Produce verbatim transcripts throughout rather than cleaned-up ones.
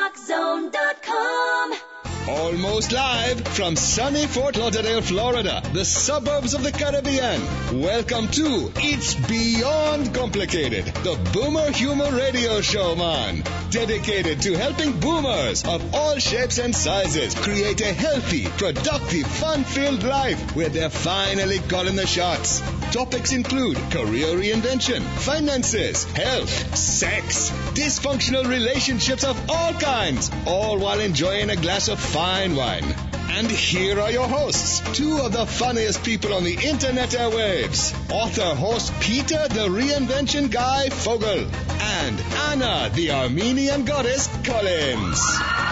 rock zone dot com. Almost live from sunny Fort Lauderdale, Florida, the suburbs of the Caribbean. Welcome to It's Beyond Complicated, the Boomer Humor Radio Show, man. Dedicated to helping boomers of all shapes and sizes create a healthy, productive, fun-filled life where they're finally calling the shots. Topics include career reinvention, finances, health, sex, dysfunctional relationships of all kinds, all while enjoying a glass of fine wine. And here are your hosts, two of the funniest people on the internet airwaves. Author-host Peter the Reinvention Guy Fogel and Anna the Armenian Goddess Collins.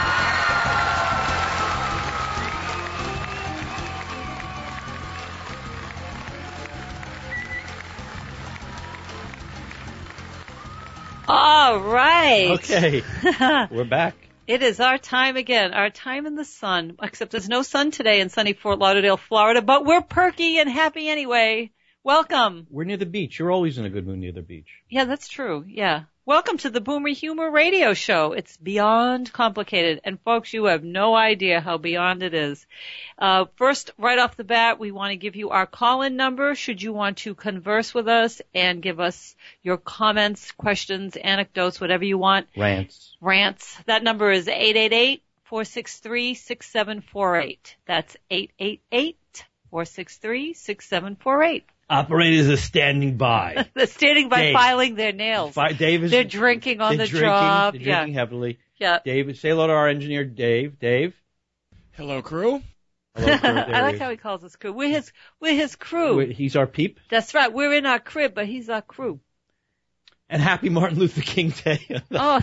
All right. Okay. We're back. It is our time again, our time in the sun, except there's no sun today in sunny Fort Lauderdale, Florida, but we're perky and happy anyway. Welcome. We're near the beach. You're always in a good mood near the beach. Yeah, that's true. Yeah. Welcome to the Boomer Humor Radio Show. It's beyond complicated. And folks, you have no idea how beyond it is. Uh, first, right off the bat, we want to give you our call-in number should you want to converse with us and give us your comments, questions, anecdotes, whatever you want. Rants. Rants. That number is eight eight eight, four six three, six seven four eight. That's eight eight eight, four six three, six seven four eight. Operators are standing by. They're standing by Dave. filing their nails. Fi- Dave is, they're drinking on they're the drinking, job. They're yeah. drinking heavily. Yeah. Dave, say hello to our engineer, Dave. Dave. Hello, crew. Hello, crew. There I like he how he calls us crew. We're his, we're his crew. We're, he's our peep. That's right. We're in our crib, but he's our crew. And happy Martin Luther King Day. Oh,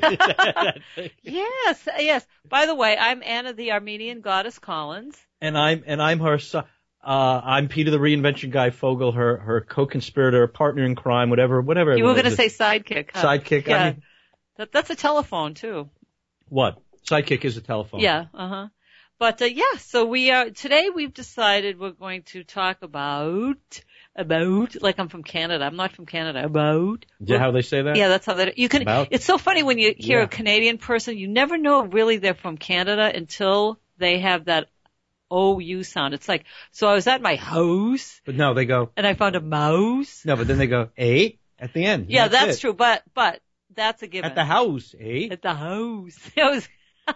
yes, yes. By the way, I'm Anna the Armenian Goddess Collins. And I'm, and I'm her son. Uh, I'm Peter the Reinvention Guy Fogel, her, her co-conspirator, partner in crime, whatever, whatever. You were going to say sidekick, huh? Sidekick. Yeah. I mean, that, that's a telephone, too. what? Sidekick is a telephone. Yeah, uh-huh. But, uh, yeah, so we are, today we've decided we're going to talk about, about, like I'm from Canada. I'm not from Canada. About. Is that how they say that? Yeah, that's how they, you can, About? It's so funny when you hear Yeah. a Canadian person, you never know really they're from Canada until they have that O U sound. It's like, so I was at my house. But no, they go, And I found a mouse. no, but then they go, eight at the end. Yeah, that's it. true, but, but, that's a given. At the house, eight. At the house. That was,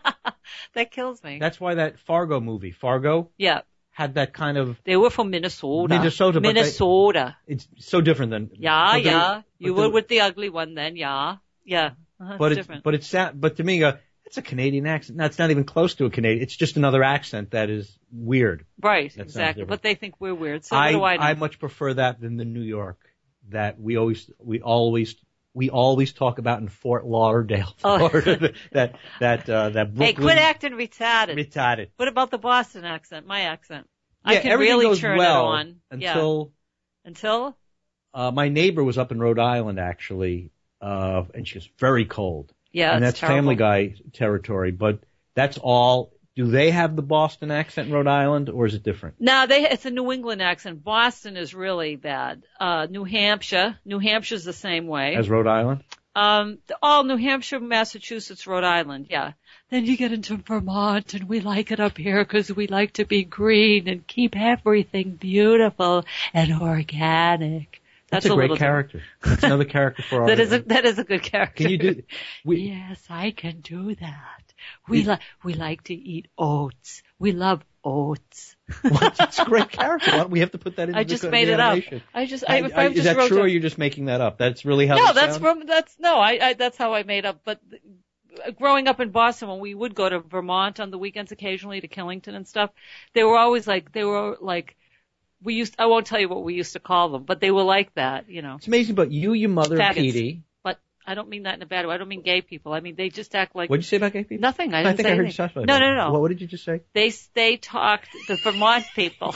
that kills me. That's why that Fargo movie, Fargo, Yeah. had that kind of, They were from Minnesota. Minnesota, but they- Minnesota. it's so different than. Yeah, but they- yeah. You but were the- with the ugly one then, yeah. Yeah. Uh-huh, But it's it's, different. but it's, sa- but to me, uh, it's a Canadian accent. No, it's not even close to a Canadian. It's just another accent that is weird. Right, sounds exactly. different. But they think we're weird. So I, what do I know? I much prefer that than the New York that we always, we always, we always talk about in Fort Lauderdale, Oh. Florida. that, that, uh, that Hey, Brooklyn. quit acting retarded. retarded. What about the Boston accent, my accent? I Yeah, can everything really goes turn well it on. Yeah. until, Until? uh, my neighbor was up in Rhode Island actually, uh, and she was very cold. Yeah, and it's that's terrible. Family Guy territory, but that's all. Do they have the Boston accent in Rhode Island, or is it different? No, they, it's a New England accent. Boston is really bad. Uh, New Hampshire. New Hampshire's the same way. As Rhode Island? Um, all New Hampshire, Massachusetts, Rhode Island, yeah. Then you get into Vermont, and we like it up here because we like to be green and keep everything beautiful and organic. That's, That's a, a great little character. That's another character for our. That is a that is a good character. Can you do? We, Yes, I can do that. We like we like to eat oats. We love oats. what? It's a great character. Why don't we have to put that in I the, just the made it up. animation? I just I, if I- I, is just that wrote true, down- or you're just making that up? That's really how. No, they that's sound? from that's no. I, I that's how I made up. But uh, growing up in Boston, when we would go to Vermont on the weekends occasionally to Killington and stuff, they were always like they were like we used. I won't tell you what we used to call them, but they were like that, you know. It's amazing, but you, your mother, Faggots. Petey. But I don't mean that in a bad way. I don't mean gay people. I mean they just act like What did you say about gay people? nothing. I I didn't think say I heard you anything. talk about No, that. no, no. What, what did you just say? They they talked the Vermont people.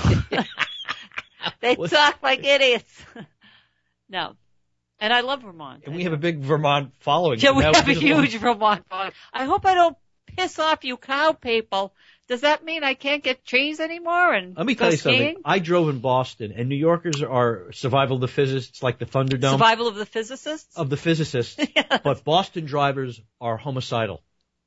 They What? talk like idiots. No. And I love Vermont. And I we have do. a big Vermont following. Yeah, we Now have a just want- huge Vermont following. I hope I don't piss off you cow people. Does that mean I can't get cheese anymore and Let me go tell you skiing? something. I drove in Boston, and New Yorkers are survival of the physicists, like the Thunderdome Survival of the physicists? of the physicists. Yeah. But Boston drivers are homicidal.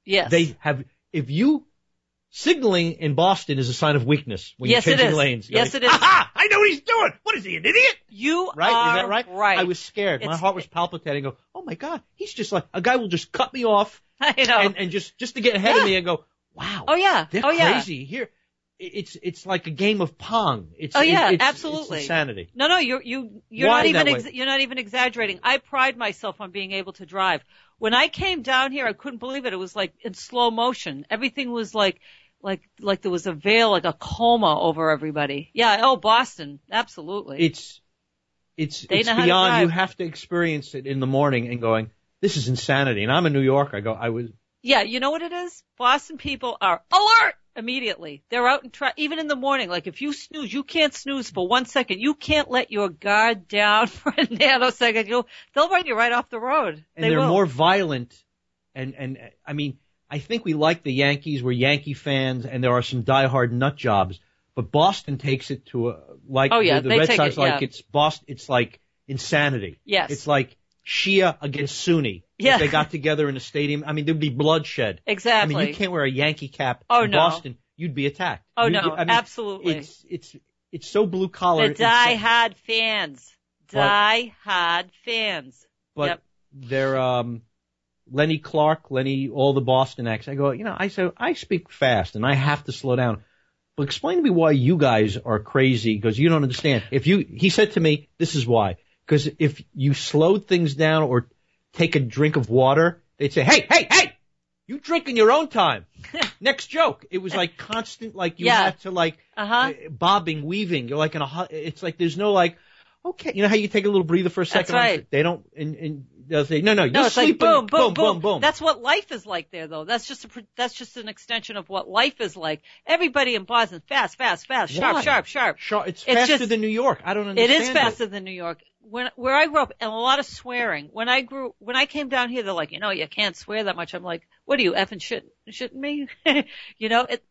Yes. They have, if you, signaling in Boston is a sign of weakness when Yes, you're it changing is. lanes. You're Yes, like, it is. Aha! I know what he's doing. What is he, an idiot? You Right? are Is that right? right. I was scared. My It's- heart was palpitating. I go, oh my God, he's just like, a guy will just cut me off I know. and, and just, just to get ahead Yeah. of me and go, wow. Oh, yeah. They're Oh, yeah. crazy. Here, it's, it's like a game of Pong. It's, Oh, yeah, it's, absolutely. It's insanity. No, no, you're you you're Why not even that ex- way? you're not even exaggerating. I pride myself on being able to drive. When I came down here, I couldn't believe it. It was like in slow motion. Everything was like like like there was a veil, like a coma over everybody. Yeah. Oh, Boston, absolutely. It's, it's, They it's know how to beyond, you drive. have to experience it in the morning and going, this is insanity. And I'm in New York. I go, I was, Yeah, you know what it is? Boston people are alert immediately. They're out and try, even in the morning. Like if you snooze, you can't snooze for one second. You can't let your guard down for a nanosecond. You'll, they'll run you right off the road. and they they're will. more violent. And, and, I mean, I think we like the Yankees. We're Yankee fans, and there are some diehard nut jobs. But Boston takes it to a, like Oh, yeah, the, the they Red take Sox, it, like yeah. it's Boston, it's like insanity. Yes. It's like Shia against Sunni. Yeah. If they got together in a stadium, I mean, there'd be bloodshed. Exactly. I mean, you can't wear a Yankee cap Oh, in no. Boston. You'd be attacked. Oh, You'd no, be- I mean, absolutely. It's, it's, it's so blue collar. The die-hard fans. But- Die-hard fans. But Yep. they're, um, Lenny Clark, Lenny, all the Boston acts. I go, you know, I say, I speak fast and I have to slow down. But explain to me why you guys are crazy because you don't understand. If you, he said to me, this is why. Because if you slowed things down or take a drink of water, they'd say, hey, hey, hey, you drink in your own time. Next joke. It was like constant, like you Yeah. had to like, Uh-huh. uh, bobbing, weaving. You're like in a, hu- it's like there's no like, okay, you know how you take a little breather for a That's second? right. They don't, and, and they'll say, no, no, No, you're it's like sleeping. boom, boom, boom, boom, boom. That's what life is like there, though. That's just a, pr- that's just an extension of what life is like. Everybody in Boston, fast, fast, fast, sharp, Why? sharp, sharp. Sure, it's It's faster just- than New York. I don't It understand. is faster than New York. When where I grew up, and a lot of swearing. When I grew, when I came down here, they're like, you know, you can't swear that much. I'm like, what are you effing shit, shitting me? You know, it.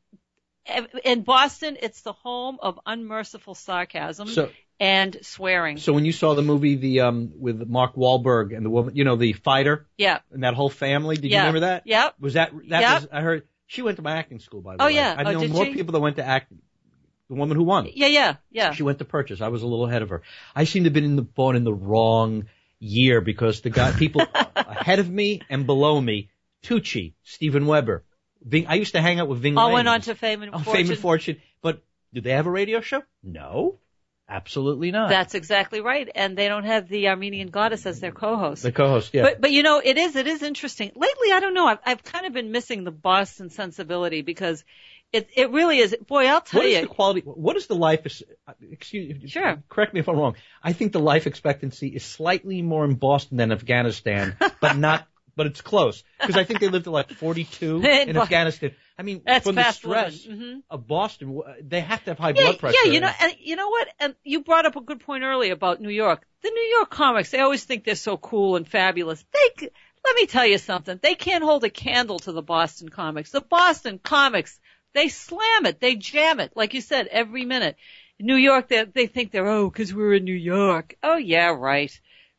In Boston, it's the home of unmerciful sarcasm So, and swearing. so when you saw the movie, the um, with Mark Wahlberg and the woman, you know, the fighter Yeah. and that whole family. Did Yeah. you remember that? Yep. Was that that Yep. was? I heard she went to my acting school, by the Oh, way. yeah. I Oh, know did more she? people that went to act. The woman who won. Yeah, yeah, yeah. She went to Purchase. I was a little ahead of her. I seem to have been in the born in the wrong year because the guy, people ahead of me and below me, Tucci, Steven Weber. Ving, I used to hang out with Ving All Rhames went on to Fame and on Fortune. Fame and Fortune. But do they have a radio show? No, absolutely not. That's exactly right. And they don't have the Armenian goddess as their co-host. the co-host. Yeah. But, but you know, it is, it is interesting. Lately, I don't know, I've, I've kind of been missing the Boston sensibility because it, it really is, boy, I'll tell What is you. the quality? What is the life? Excuse. Sure. Correct me if I'm wrong. I think the life expectancy is slightly more in Boston than Afghanistan, but not. But it's close because I think they lived to like forty-two in In Bo- Afghanistan. I mean, That's from the fast stress living. Mhm. of Boston, w- they have to have high Yeah, blood pressure. yeah, you know, and you know what? And you brought up a good point earlier about New York. The New York comics, they always think they're so cool and fabulous. They, let me tell you something. They can't hold a candle to the Boston comics. The Boston comics, they slam it, they jam it, like you said, every minute. In New York, they, they think they're, oh, because we're in New York. Oh, yeah, right.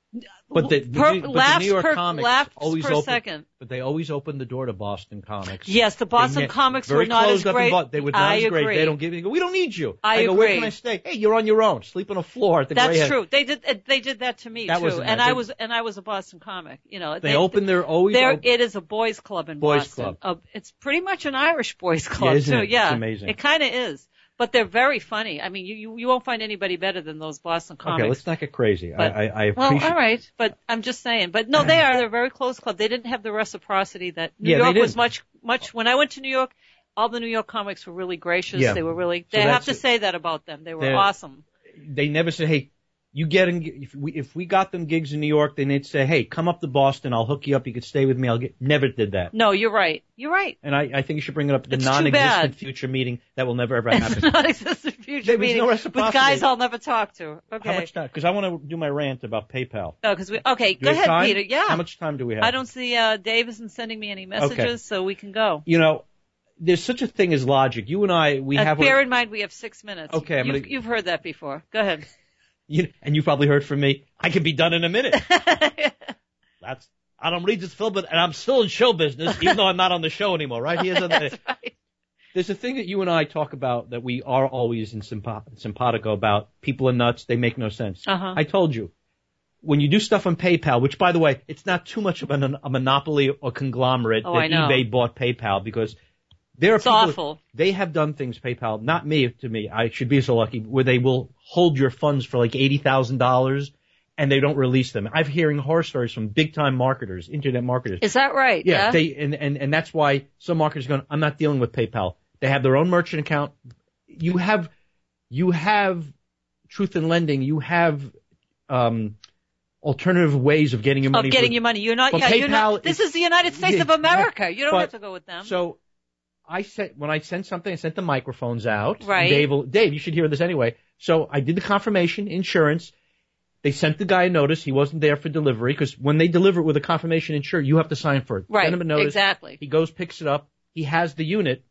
But the, per, but laughs the New York per, comics laughs always per open, second. but they always open the door to Boston comics. Yes, the Boston They ne- comics very were not closed as up in great. Bo- They were not I as great. agree. They don't give you. They go, we don't need you. I go, where agree. can I stay? Hey, you're on your own. Sleep on a floor at the That's Greyhead. true. They did. They did that to me That too. wasn't And that. I They- was. And I was a Boston comic. You know. They open their always. There, open, it is a boys' club in Boys' Boston. club. Uh, it's pretty much an Irish boys' club isn't too. it? Yeah, It's amazing. It kind of is. But they're very funny. I mean, you, you you won't find anybody better than those Boston comics. Okay, let's not get crazy. But- I, I, I Well, appreciate. all right, but I'm just saying. But no, they are. They're a very close club. They didn't have the reciprocity that New Yeah, they York was didn't. much, much. When I went to New York, all the New York comics were really gracious. Yeah. They were really. So They have that's to it. say that about them. They were They're- awesome. They never say, hey, you get in, if we if we got them gigs in New York, then they'd say, hey, come up to Boston. I'll hook you up. You could stay with me. I'll get. Never did that. No, you're right. You're right. And I, I think you should bring it up at the It's too non-existent bad. future meeting that will never ever happen. Non-existent future There was meeting no with reciprocity. guys I'll never talk to. Okay. How much time? Because I want to do my rant about PayPal. Oh, because we. Okay, Do go we have ahead, time? Peter. Yeah. How much time do we have? I don't see uh Dave isn't sending me any messages, Okay. so we can go. You know, there's such a thing as logic. You and I, we Uh, have. bear a, in mind we have six minutes. Okay, I'm you've, gonna- you've heard that before. Go ahead. you, and you probably heard from me. I can be done in a minute. That's. I don't read this film, but and I'm still in show business, even though I'm not on the show anymore, right? He is on That's the, right. There's a thing that you and I talk about that we are always in simpa- simpatico about. People are nuts. They make no sense. Uh-huh. I told you, when you do stuff on PayPal, which, by the way, it's not too much of a, a monopoly or conglomerate Oh, that I know. eBay bought PayPal, because there are It's people, awful. they have done things, PayPal, not me, to me, I should be so lucky, where they will hold your funds for like eighty thousand dollars and they don't release them. I'm hearing horror stories from big-time marketers, internet marketers. Is that right? Yeah, they and, and, and that's why some marketers are going, I'm not dealing with PayPal. They have their own merchant account. You have, you have Truth in Lending. You have, um, alternative ways of getting your money. Of getting for, your money. You're not, but yeah, you're not, PayPal this is- is the United States yeah, of America. yeah, You don't but- have to go with them. So I sent, when I sent something, I sent the microphones out. Right. Dave, will- Dave, you should hear this anyway. So I did the confirmation, insurance. They sent the guy a notice. He wasn't there for delivery, because when they deliver it with a confirmation insurance, you have to sign for it. Right, Send him a notice. exactly. He goes, picks it up. He has the unit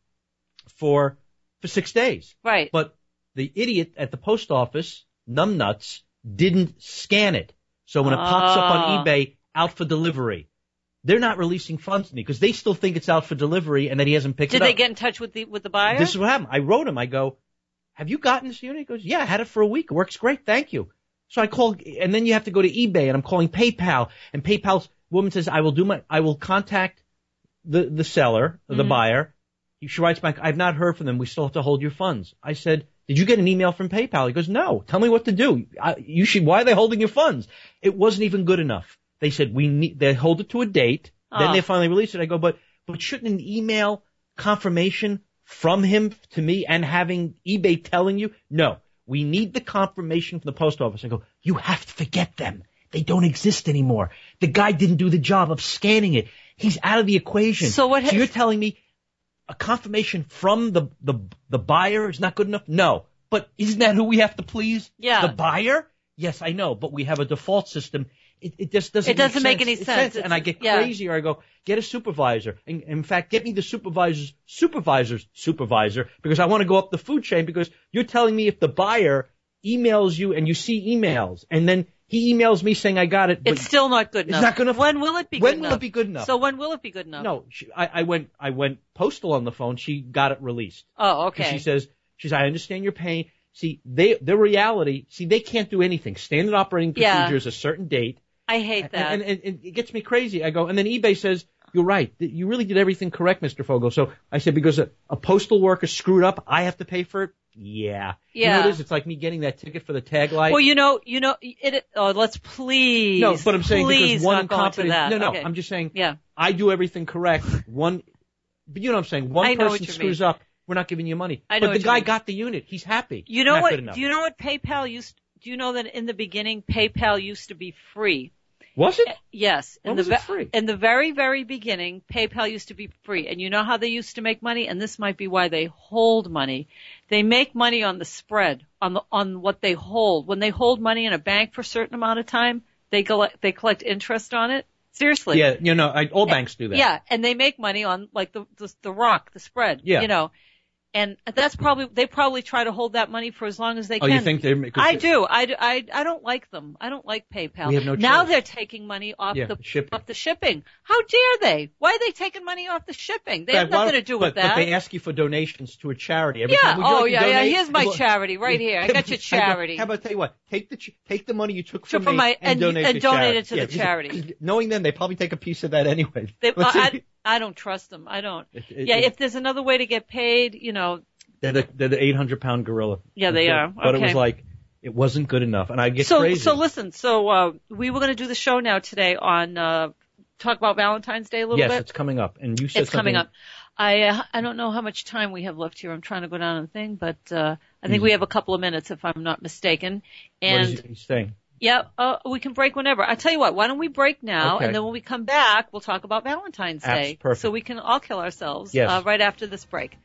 for, for six days. Right. But the idiot at the post office, numbnuts, didn't scan it. So when it pops up Ah. on eBay, out for delivery, they're not releasing funds to me because they still think it's out for delivery and that he hasn't picked Did it up. they get in touch with the, with the buyer? This is what happened. I wrote him. I go, have you gotten this unit? He goes, yeah, I had it for a week. It works great. Thank you. So I called, and then you have to go to eBay, and I'm calling PayPal, and PayPal's woman says, I will do my, I will contact the, the seller, the Mm-hmm. buyer. She writes back, I've not heard from them. We still have to hold your funds. I said, did you get an email from PayPal? He goes, no. Tell me what to do. I, you should, why are they holding your funds? It wasn't even good enough. They said, we need, they hold it to a date. Then Oh. they finally release it. I go, but, but shouldn't an email confirmation from him to me and having eBay telling you? No, we need the confirmation from the post office. I go, you have to forget them. They don't exist anymore. The guy didn't do the job of scanning it. He's out of the equation. So what ha- So you're telling me a confirmation from the, the, the buyer is not good enough? No. But isn't that who we have to please? Yeah. The buyer? Yes, I know, but we have a default system. It, it just doesn't It doesn't make, make any It's sense. And I get Yeah. crazy, or I go, get a supervisor. And in fact, get me the supervisor's supervisor's supervisor, because I want to go up the food chain, because you're telling me if the buyer emails you and you see emails and then he emails me saying I got it, but It's still not good It's enough. not good enough. When will it be When good will enough? it be good enough? So when will it be good enough? no, she, I, I went, I went postal on the phone. She got it released. Oh, And okay. she says, she says, I understand your pain. See, they, their reality, see, they can't do anything. Standard operating Yeah. procedure is a certain date. I hate that. And, and, and it gets me crazy. I go, and then eBay says, you're right. You really did everything correct, Mister Fogel. So I said, because a, a postal worker screwed up, I have to pay for it? Yeah. You know Yeah. what it is? It's like me getting that ticket for the tag light. well, you know, you know, it, it, oh, let's please. no, but I'm saying please because one not go into incompetent. that. No, no, Okay. I'm just saying Yeah. I do everything correct. One, but you know what I'm saying? One I know what person you screws mean. up, we're not giving you money. I know but what the you guy mean. got the unit. He's happy. You know Not what? good enough. Do you know what PayPal used? Do you know that in the beginning PayPal used to be free? Was it? Yes. In When the was it ve- free? In the very, very beginning, PayPal used to be free. And you know how they used to make money? And this might be why they hold money. They make money on the spread, on the, on what they hold. When they hold money in a bank for a certain amount of time, they collect, they collect interest on it. Seriously. Yeah, you know, I, all banks do that. Yeah. And they make money on like the, the, the rock, the spread. Yeah. You know. And that's probably, they probably try to hold that money for as long as they Oh, can. you think they're? 'cause I they- do. I, do- I, I don't like them. I don't like PayPal. We have no now choice. they're taking money off Yeah, the shipping. off the shipping. How dare they? Why are they taking money off the shipping? They have But why- nothing to do but, with that. But they ask you for donations to a charity. Every Yeah. time, would you Oh, like to yeah, yeah. donate? Here's my Well, charity right here. I got your How about- charity. How about, tell you what? Take the ch- take the money you took Took from, from me my- and, and- donate and to donate charity. it to the Yeah, because- charity. 'cause knowing them, they probably take a piece of that anyway. They, Let's I, see. I don't trust them. I don't. It- it- Yeah. it- If there's another way to get paid, you know. They're the, they're the eight hundred pound gorilla. Yeah, they are. But it was Okay. like, it wasn't good enough. And I get So, crazy. so listen. So, uh, we were going to do the show now today on, uh, talk about Valentine's Day a little yes, bit. it's coming up. And you said It's coming something- up. I uh, I don't know how much time we have left here. I'm trying to go down the thing, but uh I think we have a couple of minutes if I'm not mistaken. What And is he saying? yeah, uh, we can break whenever. I tell you what, why don't we break now, Okay. and then when we come back, we'll talk about Valentine's Abs- Day, perfect. so we can all kill ourselves Yes. uh, right after this break.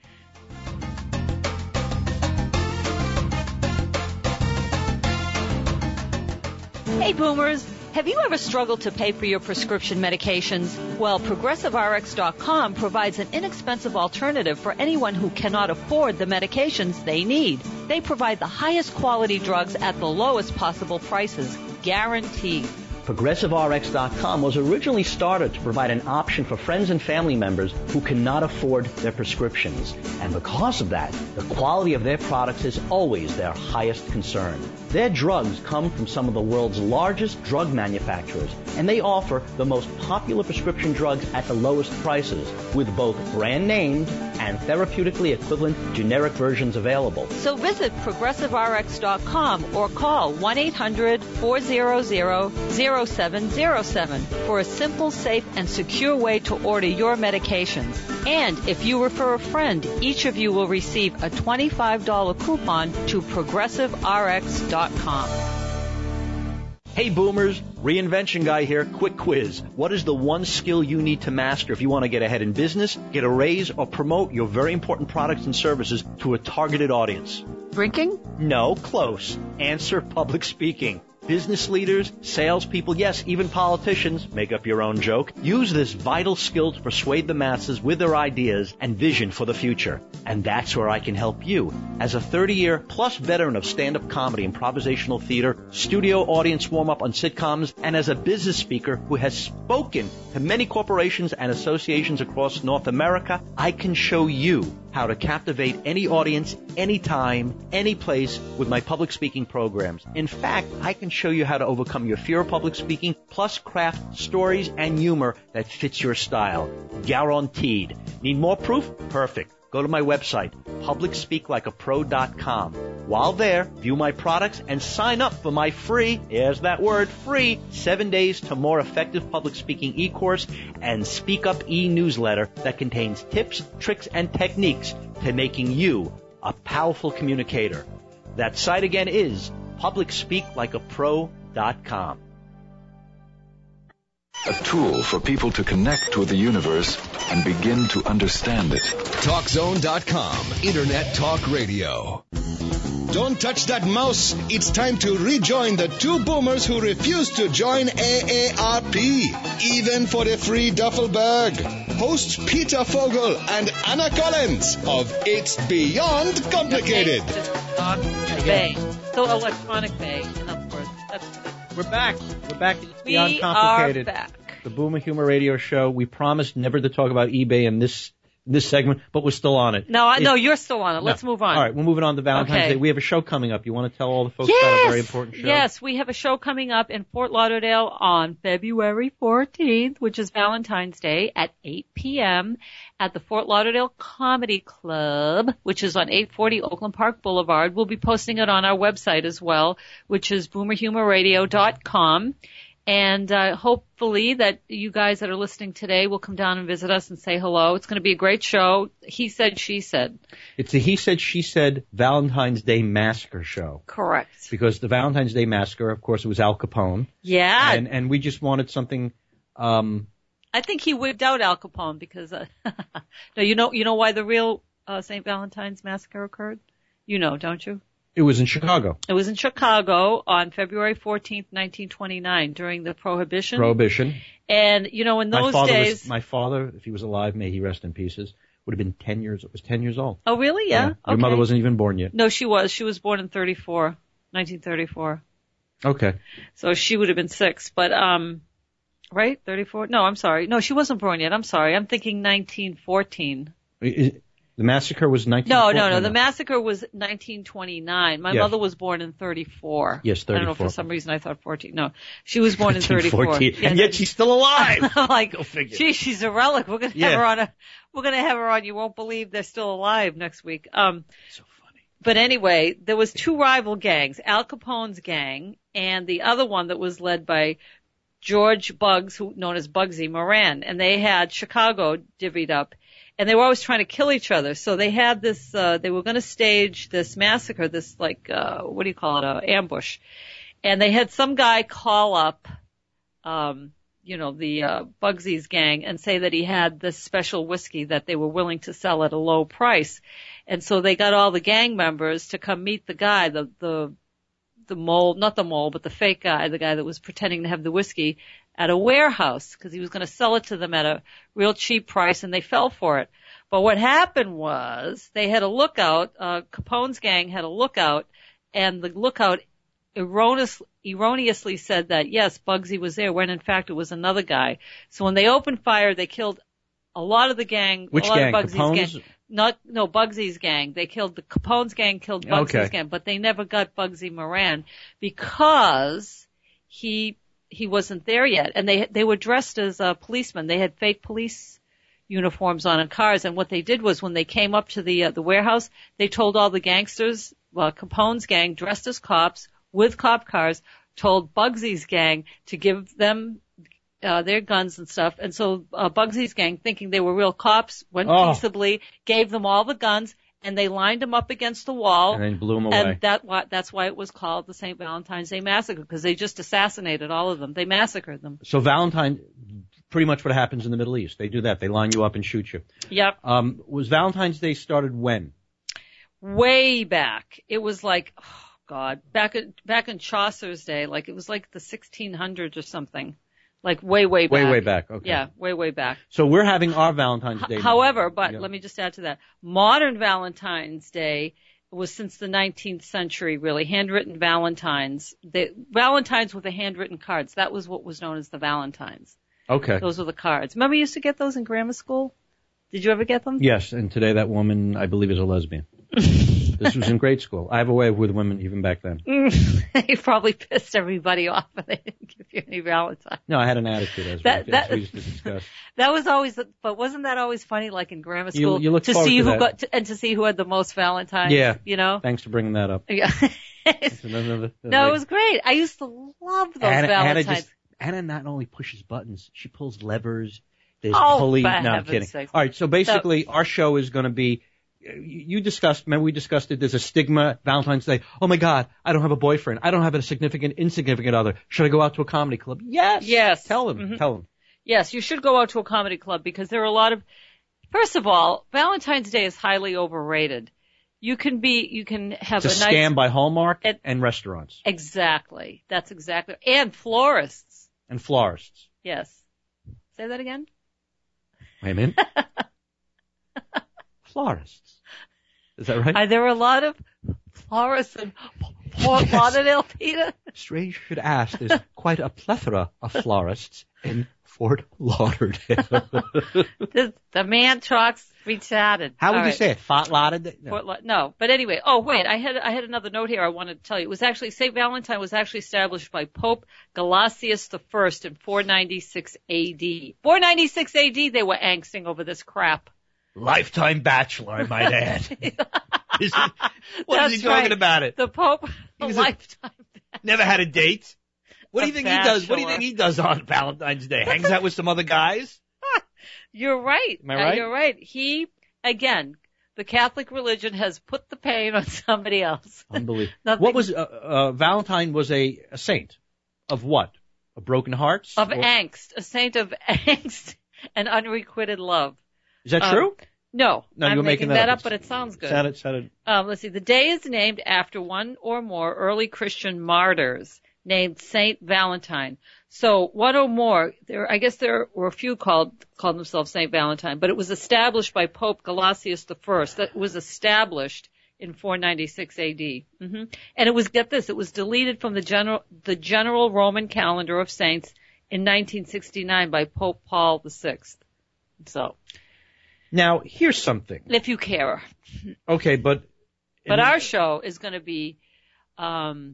Hey boomers, have you ever struggled to pay for your prescription medications? Well, Progressive R X dot com provides an inexpensive alternative for anyone who cannot afford the medications they need. They provide the highest quality drugs at the lowest possible prices, guaranteed. Progressive R X dot com was originally started to provide an option for friends and family members who cannot afford their prescriptions. And because of that, the quality of their products is always their highest concern. Their drugs come from some of the world's largest drug manufacturers, and they offer the most popular prescription drugs at the lowest prices, with both brand named and therapeutically equivalent generic versions available. So visit Progressive R X dot com or call one eight hundred four hundred zero seven zero seven for a simple, safe, and secure way to order your medications. And if you refer a friend, each of you will receive a twenty-five dollars coupon to Progressive R X dot com. Hey boomers, Reinvention Guy here. Quick quiz. What is the one skill you need to master if you want to get ahead in business, get a raise, or promote your very important products and services to a targeted audience? Drinking? No, close. Answer: public speaking. Business leaders, salespeople, yes, even politicians, make up your own joke, use this vital skill to persuade the masses with their ideas and vision for the future. And that's where I can help you. As a thirty-year plus veteran of stand-up comedy, improvisational theater, studio audience warm-up on sitcoms, and as a business speaker who has spoken to many corporations and associations across North America, I can show you how to captivate any audience, anytime, any place with my public speaking programs. In fact, I can show you how to overcome your fear of public speaking, plus craft stories and humor that fits your style. Guaranteed. Need more proof? Perfect. Go to my website, public speak like a pro dot com. While there, view my products and sign up for my free, here's that word, free, seven days to more effective public speaking e-course and Speak Up e-newsletter that contains tips, tricks, and techniques to making you a powerful communicator. That site again is public speak like a pro dot com. A tool for people to connect with the universe and begin to understand it. Talk Zone dot com, Internet Talk Radio. Don't touch that mouse. It's time to rejoin the two boomers who refused to join A A R P, even for the free duffel bag. Hosts Peter Fogel and Anna Collins of It's Beyond Complicated. Bay. So electronic bay, in other words. That's We're back. We're back. It's we Beyond Complicated. are back. The Boomer Humor Radio Show. We promised never to talk about eBay in this this segment, but we're still on it. No, I, It- no, you're still on it. Let's No. move on. All right, we're moving on to Valentine's Okay. Day. We have a show coming up. You want to tell all the folks Yes! about a very important show? Yes, we have a show coming up in Fort Lauderdale on February fourteenth, which is Valentine's Day at eight p.m. at the Fort Lauderdale Comedy Club, which is on eight forty Oakland Park Boulevard. We'll be posting it on our website as well, which is boomer humor radio dot com. And uh, hopefully that you guys that are listening today will come down and visit us and say hello. It's going to be a great show. He said, she said. It's a he said, she said Valentine's Day Massacre show. Correct. Because the Valentine's Day Massacre, of course, it was Al Capone. Yeah. And, and we just wanted something, um, I think he wigged out Al Capone because, uh, no, you know, you know why the real uh, Saint Valentine's Massacre occurred? You know, don't you? it was in Chicago. It was in Chicago on February fourteenth, nineteen twenty-nine, during the Prohibition. Prohibition. And, you know, in My those father days. was, my father, if he was alive, may he rest in pieces, would have been ten years, was ten years old. Oh, really? Yeah. Your Okay. mother wasn't even born yet. No, she was. She was born in thirty-four, nineteen thirty-four. Okay. So she would have been six, but, um, right? thirty-four? No, I'm sorry. No, she wasn't born yet. I'm sorry. I'm thinking nineteen fourteen. Is- The massacre was nineteen No, fourteen? no, no. The massacre was nineteen twenty-nine. My Yes. mother was born in thirty-four. Yes, I don't know, thirty-four. for some reason I thought fourteen. No, she was born in thirty-four. fourteen. Yeah, And yet she's still alive. I'm like, Go figure. gee, she's a relic. We're gonna Yeah. have her on a, we're gonna have her on. You won't believe they're still alive next week. Um, So funny. but anyway, there was two rival gangs, Al Capone's gang and the other one that was led by George Bugs, who known as Bugsy Moran, and they had Chicago divvied up. And they were always trying to kill each other. So they had this, uh, they were going to stage this massacre, this like, uh, what do you call it, uh, ambush. And they had some guy call up, um, you know, the, uh, Bugsy's gang and say that he had this special whiskey that they were willing to sell at a low price. And so they got all the gang members to come meet the guy, the, the, the mole, not the mole, but the fake guy, the guy that was pretending to have the whiskey, at a warehouse because he was going to sell it to them at a real cheap price, and they fell for it. But what happened was they had a lookout, uh, Capone's gang had a lookout, and the lookout erroneous, erroneously said that, yes, Bugsy was there, when in fact it was another guy. So when they opened fire, they killed a lot of the gang. Which a lot gang? Of Bugsy's Capone's? gang. Not, no, Bugsy's gang. They killed, the Capone's gang killed Bugsy's Okay. gang, but they never got Bugsy Moran because he, he wasn't there yet. And they, they were dressed as uh, policemen. They had fake police uniforms on in cars. And what they did was when they came up to the, uh, the warehouse, they told all the gangsters, well, Capone's gang dressed as cops with cop cars, told Bugsy's gang to give them Uh, their guns and stuff. And so, uh, Bugsy's gang, thinking they were real cops, went Oh. peaceably, gave them all the guns, and they lined them up against the wall. And then blew them away. And that, why, that's why it was called the Saint Valentine's Day Massacre, because they just assassinated all of them. They massacred them. So Valentine, pretty much what happens in the Middle East. They do that. They line you up and shoot you. Yep. Um, was Valentine's Day started when? Way back. It was like, oh God, back in, back in Chaucer's day, like it was like the sixteen hundreds or something. Like way, way back. Way, way back. Okay. Yeah, way, way back. So we're having our Valentine's Day. H- However, but Yeah. let me just add to that. Modern Valentine's Day was since the nineteenth century, really. Handwritten Valentines. They, Valentines with the handwritten cards. That was what was known as the Valentines. Okay. Those were the cards. Remember you used to get those in grammar school? Did you ever get them? Yes, and today that woman, I believe, is a lesbian. This was in grade school. I have a way with women even back then. You probably pissed everybody off and they didn't give you any Valentine. No, I had an attitude as, That- we, that- as we used to discuss. That was always, but wasn't that always funny, like in grammar You- school, you look to forward see to who that. got, to, and to see who had the most Valentines? Yeah. You know? Thanks for bringing that up. Yeah. Another- No, it was great. I used to love those Anna, Anna Valentines. just Anna not only pushes buttons, she pulls levers. There's Oh, pulley. for No, I'm heaven's kidding. sakes. All right, so basically, our show is going to be. You discussed. Remember, we discussed it. There's a stigma. Valentine's Day. Oh my God, I don't have a boyfriend. I don't have a significant, insignificant other. Should I go out to a comedy club? Yes. Yes. Tell them. Mhm. Tell them. Yes, you should go out to a comedy club because there are a lot of, first of all, Valentine's Day is highly overrated. You can be, you can have It's a, a nice, scam by Hallmark It- and restaurants exactly. That's exactly, and florists. and florists. Yes. Say that again? Wait a minute. Florists. Is that right? Are there a lot of florists in Fort Lauderdale, Peter? Strange should ask. There's quite a plethora of florists in Fort Lauderdale. The, the man talks retarded. How would All you right. say it? Fort Lauderdale? No. Fort La- no, but anyway. Oh, wait. I had I had another note here. I wanted to tell you. It was actually Saint Valentine was actually established by Pope Gelasius the First in four ninety-six A D. four ninety-six A D. They were angsting over this crap. Lifetime bachelor, I might add. Is it, what That's is he talking right. about it? The Pope, He a was a- lifetime. Never had a date. What do A you think he does? What do you bachelor. think he does on Valentine's Day? Hangs out with some other guys? You're right. Am I Uh, right? You're right. He again. The Catholic religion has put the pain on somebody else. Unbelievable. Nothing- What was, uh, uh, Valentine was a, a saint of what? Of broken hearts? Of Or- angst, a saint of angst and unrequited love. Is that Um, true? No, No, I'm you were making making that that up. up, but it sounds good. Sounded, sounded, Um, let's see. The day is named after one or more early Christian martyrs named Saint Valentine. So one or more, there, I guess there were a few called, called themselves Saint Valentine, but it was established by Pope Gelasius the First. That was established in four ninety-six A D. hmm And it was, get this, it was deleted from the general, the general Roman calendar of saints in nineteen sixty-nine by Pope Paul the Sixth. So, Now, here's something. if you care. Okay, but. But our show is going to be, um,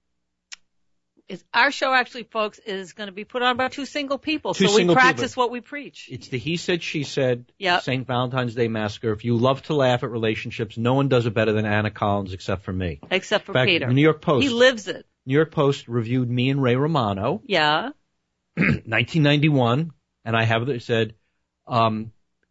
is our show actually, folks, is going to be put on by two single people. Two so we single practice people. what we preach. It's the he said, she said, Yep. Saint Valentine's Day Massacre. If you love to laugh at relationships, no one does it better than Anna Collins except for me. Except for In fact, Peter. the New York Post. He lives it. New York Post reviewed me and Ray Romano, Yeah. nineteen ninety-one, and I have it, it said, um,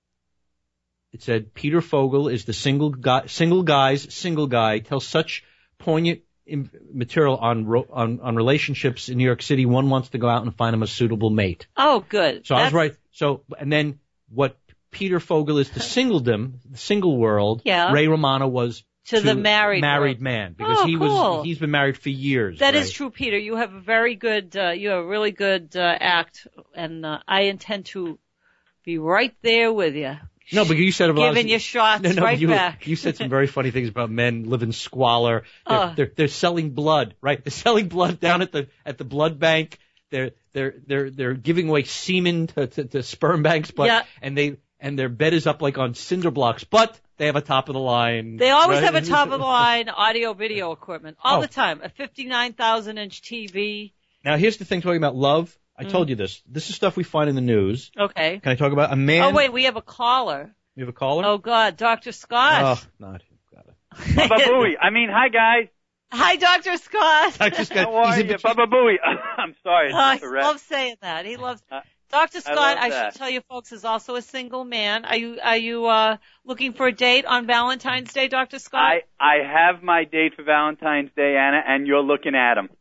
it said, Peter Fogel is the single guy, single guy's single guy, tells such poignant im- material on, ro- on, on relationships in New York City, one wants to go out and find him a suitable mate. Oh, good. So I was That's- right. So, and then what Peter Fogel is to singledom, the single world, Yeah. Ray Romano was To the married married world. man, because Oh, he cool. was, he's been married for years. That Ray. is true, Peter. You have a very good, uh, you have a really good uh, act, and uh, I intend to be right there with you. No, but you said about giving you shots no, no, right you, back. You said some very funny things about men live in squalor. They're, Uh. they're they're selling blood, right? They're selling blood down at the at the blood bank. They're they're they're they're giving away semen to, to, to sperm banks, but Yeah. and they and their bed is up like on cinder blocks, but they have a top of the line. They always right? have a top of the line audio video equipment all Oh. the time. A fifty-nine thousand inch T V. Now here's the thing talking about love. I told you this. This is stuff we find in the news. Okay. Can I talk about a man? Oh wait, we have a caller. You have a caller? Oh God, Doctor Scott. Oh, not him. Got it. Baba Booey. I mean, hi guys. Hi, Doctor Scott. Doctor Scott. How are he's in you, between- Baba Booey? I'm sorry. Oh, It's he a rep. loves saying that. He loves. Uh, Doctor I Scott, love I, that. should tell you folks, is also a single man. Are you are you uh looking for a date on Valentine's Day, Doctor Scott? I I have my date for Valentine's Day, Anna, and you're looking at him.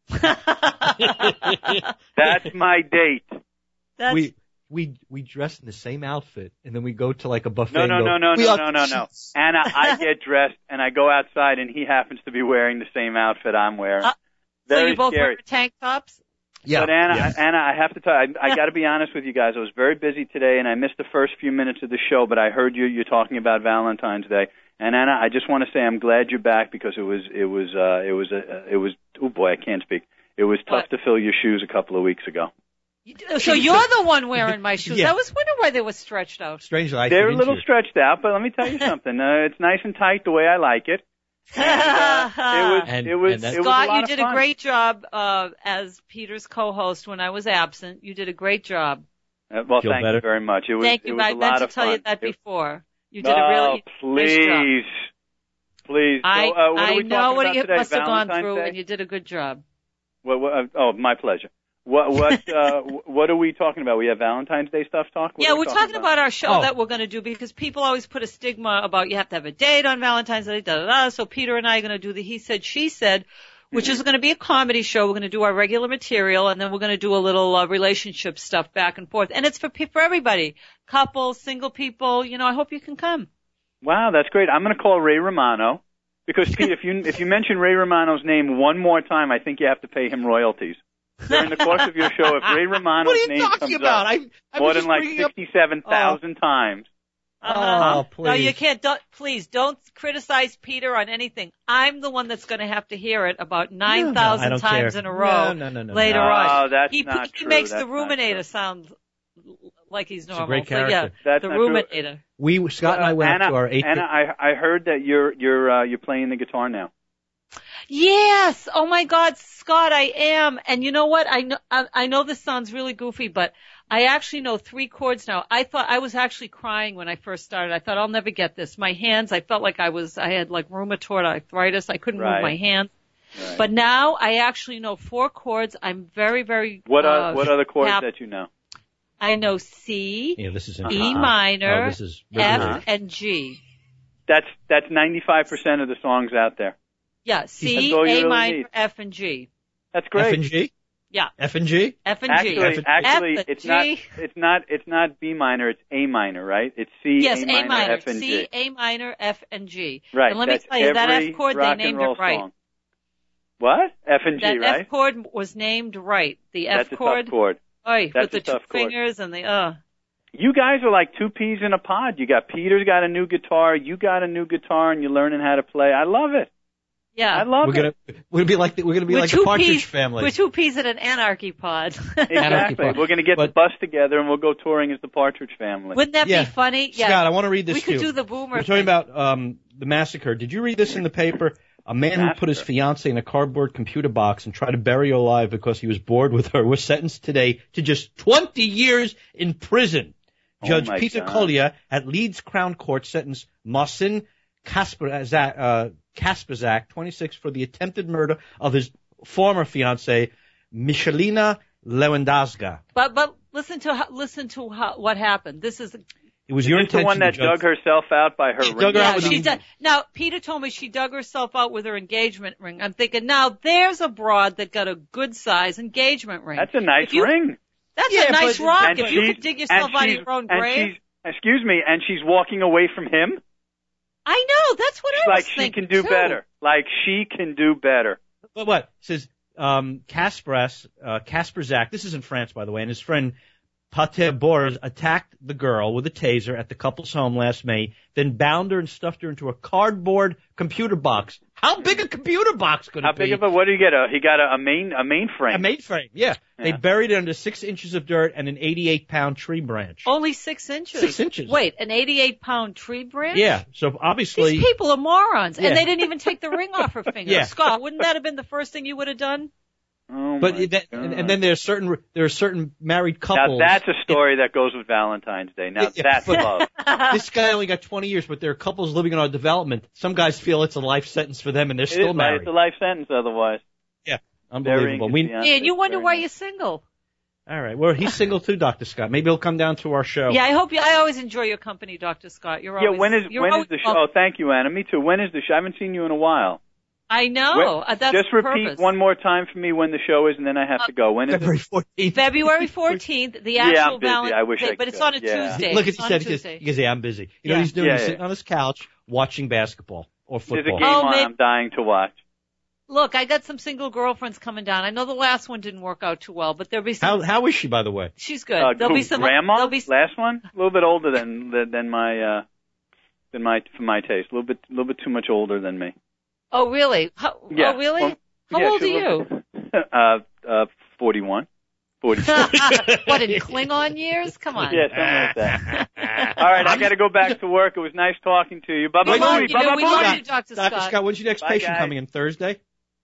That's my date. That's, we we we dress in the same outfit and then we go to like a buffet. No, and no, go, no, no, "We no, are no, no, no. cheats." Anna, I get dressed and I go outside, and he happens to be wearing the same outfit I'm wearing. Uh, so Very you both scary. wear tank tops? Yeah. But Anna, yeah. Anna, I have to tell you, I, I got to be honest with you guys. I was very busy today, and I missed the first few minutes of the show. But I heard you you talking about Valentine's Day, and Anna, I just want to say I'm glad you're back because it was it was uh, it was uh, it was oh boy, I can't speak. It was tough What? to fill your shoes a couple of weeks ago. So you're the one wearing my shoes. Yeah. I was wondering why they were stretched out. Strangely, I They're fit a little into it. stretched out, but let me tell you something. Uh, it's nice and tight the way I like it. And, uh, it was And- it was and that's- it was a Scott, lot you of did fun. a great job uh, as Peter's co-host when I was absent. You did a great job. Uh, well, Feel thank better? you very much. It was Thank it you. was I a meant lot to of tell fun. you that It- before. You did a oh, really nice job. please, please. I, so, uh, what are I we know talking what about you today? must have gone Valentine's through, Day? and you did a good job. What, what, uh, oh, my pleasure. What what uh, what are we talking about? We have Valentine's Day stuff talk. What yeah, are we we're talking about our show Oh. that we're going to do because people always put a stigma about you have to have a date on Valentine's Day, da da da. So Peter and I are going to do the he said, she said, which is going to be a comedy show. We're going to do our regular material, and then we're going to do a little uh, relationship stuff back and forth. And it's for pe- for everybody, couples, single people. You know, I hope you can come. Wow, that's great. I'm going to call Ray Romano because Pete, if you if you mention Ray Romano's name one more time, I think you have to pay him royalties. During the course of your show, if Ray Romano's What are you name talking comes about? up I, I more was than just like bringing up- sixty-seven thousand times, Uh-huh. Oh, No, you please. can't. Don't, please don't criticize Peter on anything. I'm the one that's going to have to hear it about nine I thousand don't times care. in a row No, no, no, no, later no. on. Oh, that's he not he true. makes That's the not ruminator true. sound like he's a normal. great So, yeah, character. That's the not true. ruminator. We Scott and I went Anna, up to our eighth. Anna, I I heard that you're you're uh, you're playing the guitar now. Yes. Oh my God, Scott, I am. And you know what? I know I, I know this sounds really goofy, but I actually know three chords now. I thought I was actually crying when I first started. I thought I'll never get this. My hands, I felt like I was I had like rheumatoid arthritis. I couldn't Right. move my hands. Right. But now I actually know four chords. I'm very, very. What uh, are what are the chords hap- that you know? I know C, Yeah, this is E interesting. minor, Oh, this is F, Uh-huh. and G. That's that's ninety-five percent of the songs out there. Yeah, C, That's all you A really minor, need. F, and G. That's F great. and G. Yeah, F and G. F and Actually, G. F and- actually, F and it's not G. it's not it's not B minor. It's A minor, right? It's C, Yes, A minor, F, and C, G. A minor, F, and G. Right. And let me that's tell you, that every F chord, they rock and named roll it right. Song. What? F and G, That right? F chord was named right. The F That's a chord, tough chord. oy, That's with the a tough two chord. fingers and the, uh. You guys are like two peas in a pod. You got Peter's got a new guitar, you got a new guitar, and you're learning how to play. I love it. Yeah. I love We're it. gonna we're gonna be like the, we're gonna be We're like two the Partridge peas, Family. We're two peas in an anarchy pod. Exactly. Anarchy pod. We're going to get the But- bus together and we'll go touring as the Partridge Family. Wouldn't that Yeah. be funny? Yeah. Scott, I want to read this we to could you. do the boomer We're talking thing. about um, the massacre. Did you read this in the paper? A man who put his Massacre. fiancée in a cardboard computer box and tried to bury her alive because he was bored with her was sentenced today to just twenty years in prison. Oh, Judge my Peter God. Collier at Leeds Crown Court sentenced Mohsin Kasperzak, uh, Kasperzak, twenty-six, for the attempted murder of his former fiancée, Michalina Lewandowska. But but listen to how, listen to how, what happened. This is It was Is your this the intention, one that Judge. dug herself out by her She ring? dug her out yeah, with she the- did. Now Peter told me she dug herself out with her engagement ring. I'm thinking now there's a broad that got a good size engagement ring. That's a nice If you- ring. That's Yeah, a nice but- rock. And If you she's- could dig yourself and out of she's- your own and grave. she's- Excuse me, and she's walking away from him? I know. That's what I was Like she thinking can do too. better. Like she can do better. But what? It says um, Kasparas, uh, Kasperzak, this is in France, by the way, and his friend Pate Boris attacked the girl with a taser at the couple's home last May, then bound her and stuffed her into a cardboard computer box. How big a computer box could How it be? big of a, what did he get? A, he got a, a main, a mainframe. A mainframe, yeah. Yeah. They buried it under six inches of dirt and an eighty-eight pound tree branch. Only six inches. Six inches. Wait, an eighty-eight pound tree branch? Yeah, so obviously... These people are morons, Yeah. and they didn't even take the ring off her finger. Yeah. Scott, wouldn't that have been the first thing you would have done? Oh But my that, God. and, and then there's certain there are certain married couples. Now that's a story that goes with Valentine's Day. Now Yeah, that's but- love. This guy only got twenty years, but there are couples living in our development. Some guys feel it's a life sentence for them, and they're It still is, married. It's a life sentence otherwise. Unbelievable. We, Burying his Yeah, and you fiancé, wonder why burying- you're single. all right. Well, he's single too, Doctor Scott. Maybe he'll come down to our show. Yeah, I hope you, I always enjoy your company, Doctor Scott. You're Yeah, always, when is you're when is always the show? welcome. Oh, thank you, Anna. Me too. When is the show? I haven't seen you in a while. I know. When- Uh, that's Just the repeat purpose. one more time for me when the show is, and then I have to go. When is February it? fourteenth. February fourteenth, the Yeah, actual I'm busy. Valentine's I wish Day, I but it's could. on a Yeah. Tuesday. Look, It's he on said, a he says, Tuesday. he goes, yeah, I'm busy. You know Yeah. what he's doing? Yeah, he's yeah. sitting on his couch watching basketball or There's a football. game Oh, on. maybe- I'm dying to watch. Look, I got some single girlfriends coming down. I know the last one didn't work out too well, but there'll be some. How how is she, by the way? She's good. Uh, there'll who, be some. grandma? There'll be. Last one? A little bit older than than, than my uh than my for my taste. A little bit a little bit too much older than me. Oh, really? How, Yeah. Oh, really? Well, How yeah, old are she you? was- uh, uh, forty-one. forty-two. What, in Klingon years? Come on. Yeah, something like that. All right, I got to go back to work. It was nice talking to you. Bye We bye. love you. Bye bye. We love bye. you, Doctor Doctor Scott. Scott, when's your next Bye, patient guys. coming in? Thursday?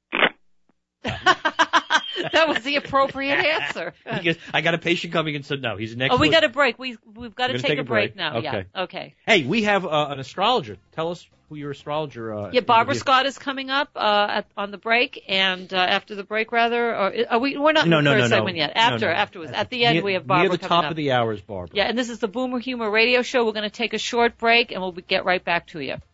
That was the appropriate answer. He goes, I got a patient coming in, so no, he's next Oh, we week. got a break. We we've got to We're take, gonna take a a break, break. now. Okay. Yeah. Okay. Hey, we have uh, an astrologer. Tell us who your astrologer uh Yeah, Barbara interview- Scott is coming up uh, at, on the break, and uh, after the break, rather, or are we? We're not in No, the no, third no, no. segment yet. No, After, no. afterwards, at the end, near, we have Barbara near the coming top up. of the hour is Barbara. Yeah, and this is the Boomer Humor Radio Show. We're going to take a short break, and we'll be, get right back to you.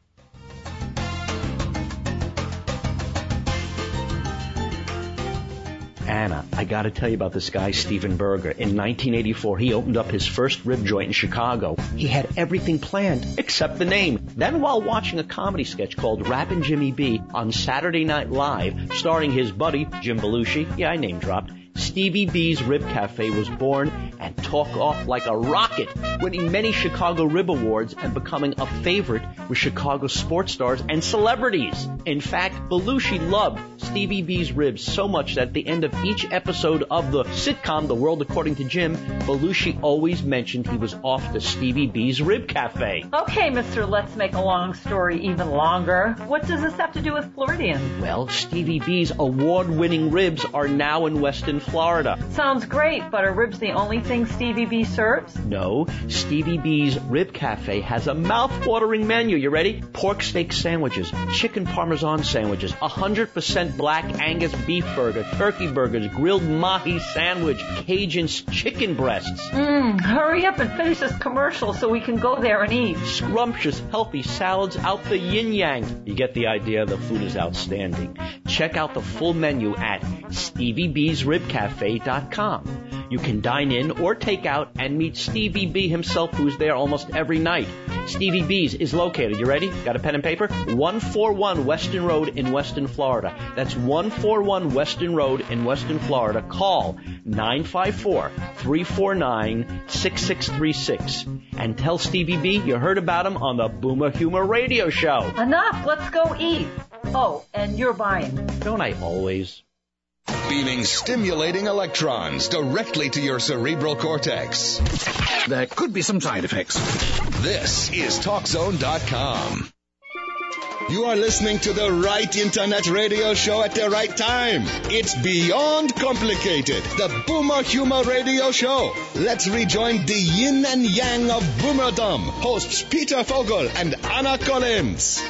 Anna, I got to tell you about this guy, Steven Berger. In nineteen eighty-four, he opened up his first rib joint in Chicago. He had everything planned except the name. Then while watching a comedy sketch called Rappin' Jimmy B on Saturday Night Live, starring his buddy, Jim Belushi, yeah, I name dropped, Stevie B's Rib Cafe was born and took off like a rocket, winning many Chicago Rib Awards and becoming a favorite with Chicago sports stars and celebrities. In fact, Belushi loved Stevie B's ribs so much that at the end of each episode of the sitcom The World According to Jim, Belushi always mentioned he was off to Stevie B's Rib Cafe. Okay, Mister Let's Make a Long Story Even Longer. What does this have to do with Floridians? Well, Stevie B's award-winning ribs are now in Weston, Florida. Sounds great, but are ribs the only thing Stevie B serves? No, Stevie B's Rib Cafe has a mouth-watering menu. You ready? Pork steak sandwiches, chicken parmesan sandwiches, one hundred percent black Angus beef burger, turkey burgers, grilled mahi sandwich, Cajun chicken breasts, Mmm, hurry up and finish this commercial so we can go there and eat. scrumptious, healthy salads out the yin-yang. You get the idea. The food is outstanding. Check out the full menu at stevie b's rib cafe dot com. You can dine in or take out and meet Stevie B himself, who's there almost every night. Stevie B's is located, you ready? Got a pen and paper? one forty-one Weston Road in Weston, Florida. That's one forty-one Weston Road in Weston, Florida. Call nine five four, three four nine, six six three six and tell Stevie B you heard about him on the Boomer Humor Radio Show. Enough, let's go eat. Oh, and you're buying. Don't I always? Beaming stimulating electrons directly to your cerebral cortex. There could be some side effects. This is talk zone dot com. You are listening to the right internet radio show at the right time. It's Beyond Complicated, the Boomer Humor Radio Show. Let's rejoin the yin and yang of boomerdom. Hosts Peter Fogel and Anna Collins.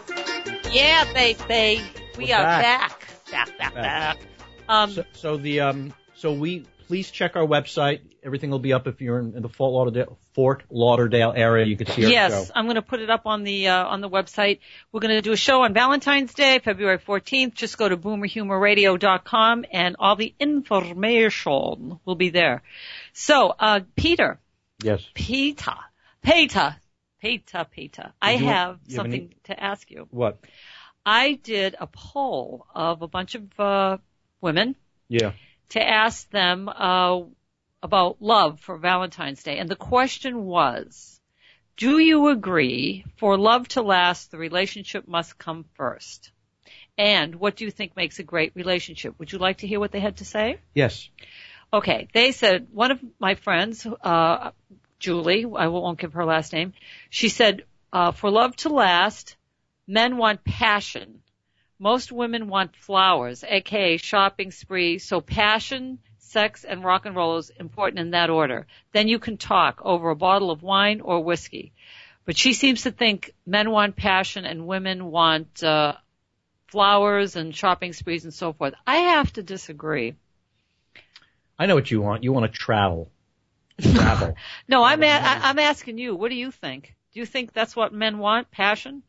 Yeah, baby. We We're are back. back. Back, back, Back. back. Um, So, so the um, so we please check our website. Everything will be up if you're in, in the Fort Lauderdale, Fort Lauderdale area. You can see our yes, show. I'm going to put it up on the uh, on the website. We're going to do a show on Valentine's Day, February fourteenth. Just go to boomer humor radio dot com and all the information will be there. So, uh, Peter, Yes. Peter, Peter, Peter, Peter, I you want- have you have something any- to ask you. What? I did a poll of a bunch of uh, women Yeah. to ask them uh, about love for Valentine's Day. And the question was, do you agree for love to last, the relationship must come first? And what do you think makes a great relationship? Would you like to hear what they had to say? Yes. Okay. They said, one of my friends, uh, Julie, I won't give her last name, she said, uh, for love to last, men want passion. Most women want flowers, aka shopping spree. So passion, sex, and rock and roll is important in that order. Then you can talk over a bottle of wine or whiskey. But she seems to think men want passion and women want uh flowers and shopping sprees and so forth. I have to disagree. I know what you want. You want to travel. Travel. No, I'm a- I- I'm asking you. What do you think? Do you think that's what men want? Passion?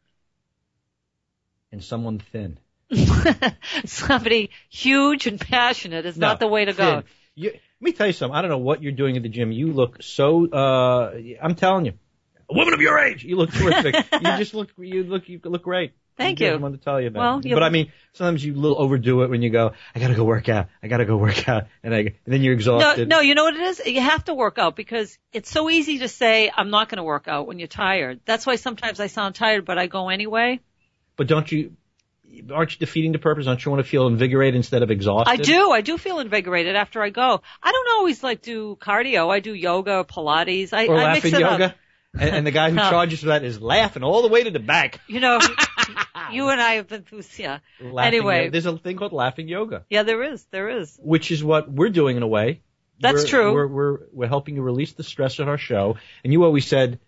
And someone thin. Somebody huge and passionate is No, not the way to thin. go. You, let me tell you something. I don't know what you're doing at the gym. You look so, uh, I'm telling you, a woman of your age, you look terrific. you just look, you look, you look great. Thank I you. just wanted to tell you about Well, it. you- But I mean, sometimes you a little overdo it when you go, I gotta go work out, I gotta go work out, and, I, and then you're No, exhausted. no, you know what it is? You have to work out because it's so easy to say, I'm not going to work out when you're tired. That's why sometimes I sound tired, but I go anyway. But don't you, aren't you defeating the purpose? Don't you want to feel invigorated instead of exhausted? I do. I do feel invigorated after I go. I don't always like do cardio. I do yoga, Pilates. I, Or I mix laughing it yoga? up. And, and the guy who No. charges for that is laughing all the way to the back. You know, you and I have been through, yeah. Laughing Anyway. yoga. There's a thing called laughing yoga, Yeah, there is. There is. which is what we're doing in a way. That's we're, true. We're, we're, we're helping you release the stress at our show. And you always said,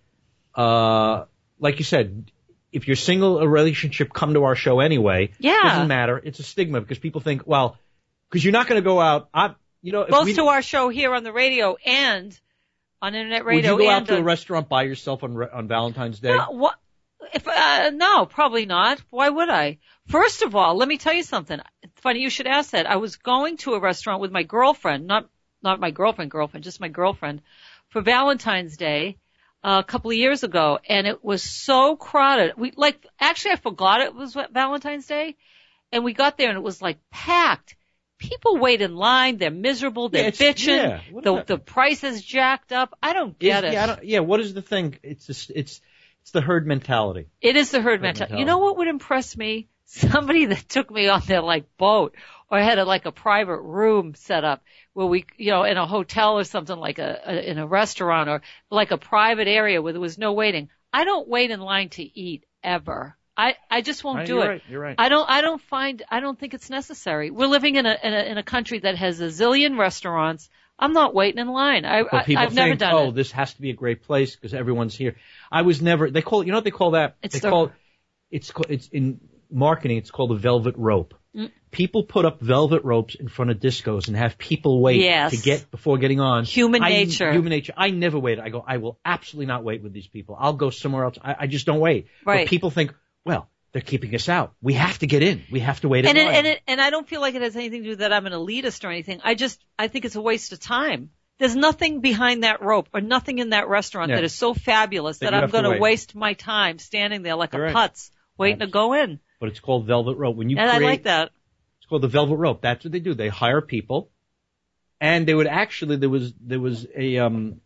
uh, like you said, if you're single, a relationship, come to our show anyway. Yeah. Doesn't matter. It's a stigma because people think, well, because you're not going to go out. I, you know, if Both we, to our show here on the radio and on internet would radio. you go out and to a on- restaurant by yourself on re- on Valentine's Day? No, what? If uh, no, probably not. Why would I? First of all, let me tell you something. It's funny you should ask that. I was going to a restaurant with my girlfriend, not not my girlfriend, girlfriend, just my girlfriend, for Valentine's Day uh, a couple of years ago, and it was so crowded. We like actually I forgot it was Valentine's Day, and we got there and it was like packed. People wait in line. They're miserable. They're Yeah, it's- bitching. yeah. What The about- the price is jacked up. I don't get Is- it. Yeah, I don't, yeah. What is the thing? It's just, it's it's the herd mentality. It is the herd Herd mentality. mentality. You know what would impress me? Somebody that took me on their like boat or had a, like a private room set up where we, you know, in a hotel or something like a, a in a restaurant or like a private area where there was no waiting. I don't wait in line to eat ever. I, I just won't Right, do you're it. right, you're right. I don't, I don't find, I don't think it's necessary. We're living in a, in a, in a country that has a zillion restaurants. I'm not waiting in line. I, But I people I've never think, done oh, it. this has to be a great place because everyone's here. I was never. They call it. You know what they call that? It's they the- call it's ca- it's in marketing. It's called the velvet rope. Mm. People put up velvet ropes in front of discos and have people wait Yes. to get before getting on. Human I- nature. Human nature. I never wait. I go. I will absolutely not wait with these people. I'll go somewhere else. I, I just don't wait. Right. But people think, well, they're keeping us out. We have to get in. We have to wait in And it, line. and it, and I don't feel like it has anything to do that I'm an elitist or anything. I just, I think it's a waste of time. There's nothing behind that rope or nothing in that restaurant Yeah. that is so fabulous That that, you I'm have to going to wait. waste my time standing there like You're a right. putz waiting to go in. But it's called velvet rope. When you And I create, like that. It's called the velvet rope. That's what they do. They hire people, and they would actually there was there was a um,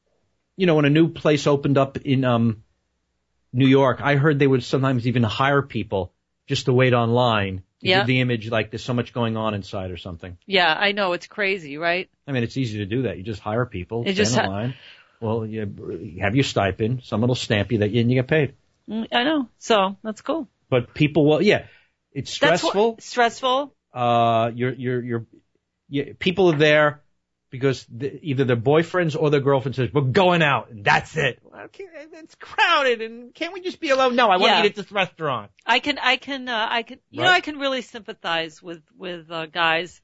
you know, when a new place opened up in um, New York, I heard they would sometimes even hire people just to wait online to Yeah. give the image like there's so much going on inside or something. Yeah, I know. It's crazy, right? I mean, it's easy to do that. You just hire people, You stand just in ha- line. Well, you have your stipend. Someone will stamp you that and you get paid. Mm, I know. So that's cool. But people will, yeah, it's That's stressful. what, stressful. Uh, you're, you're, you're, you, people are there because the, either their boyfriends or their girlfriend says, we're going out and that's it. Well, okay, it's crowded and can't we just be alone? No, I want Yeah. to eat at this restaurant. I can, I can, uh, I can, you Right. know, I can really sympathize with, with, uh, guys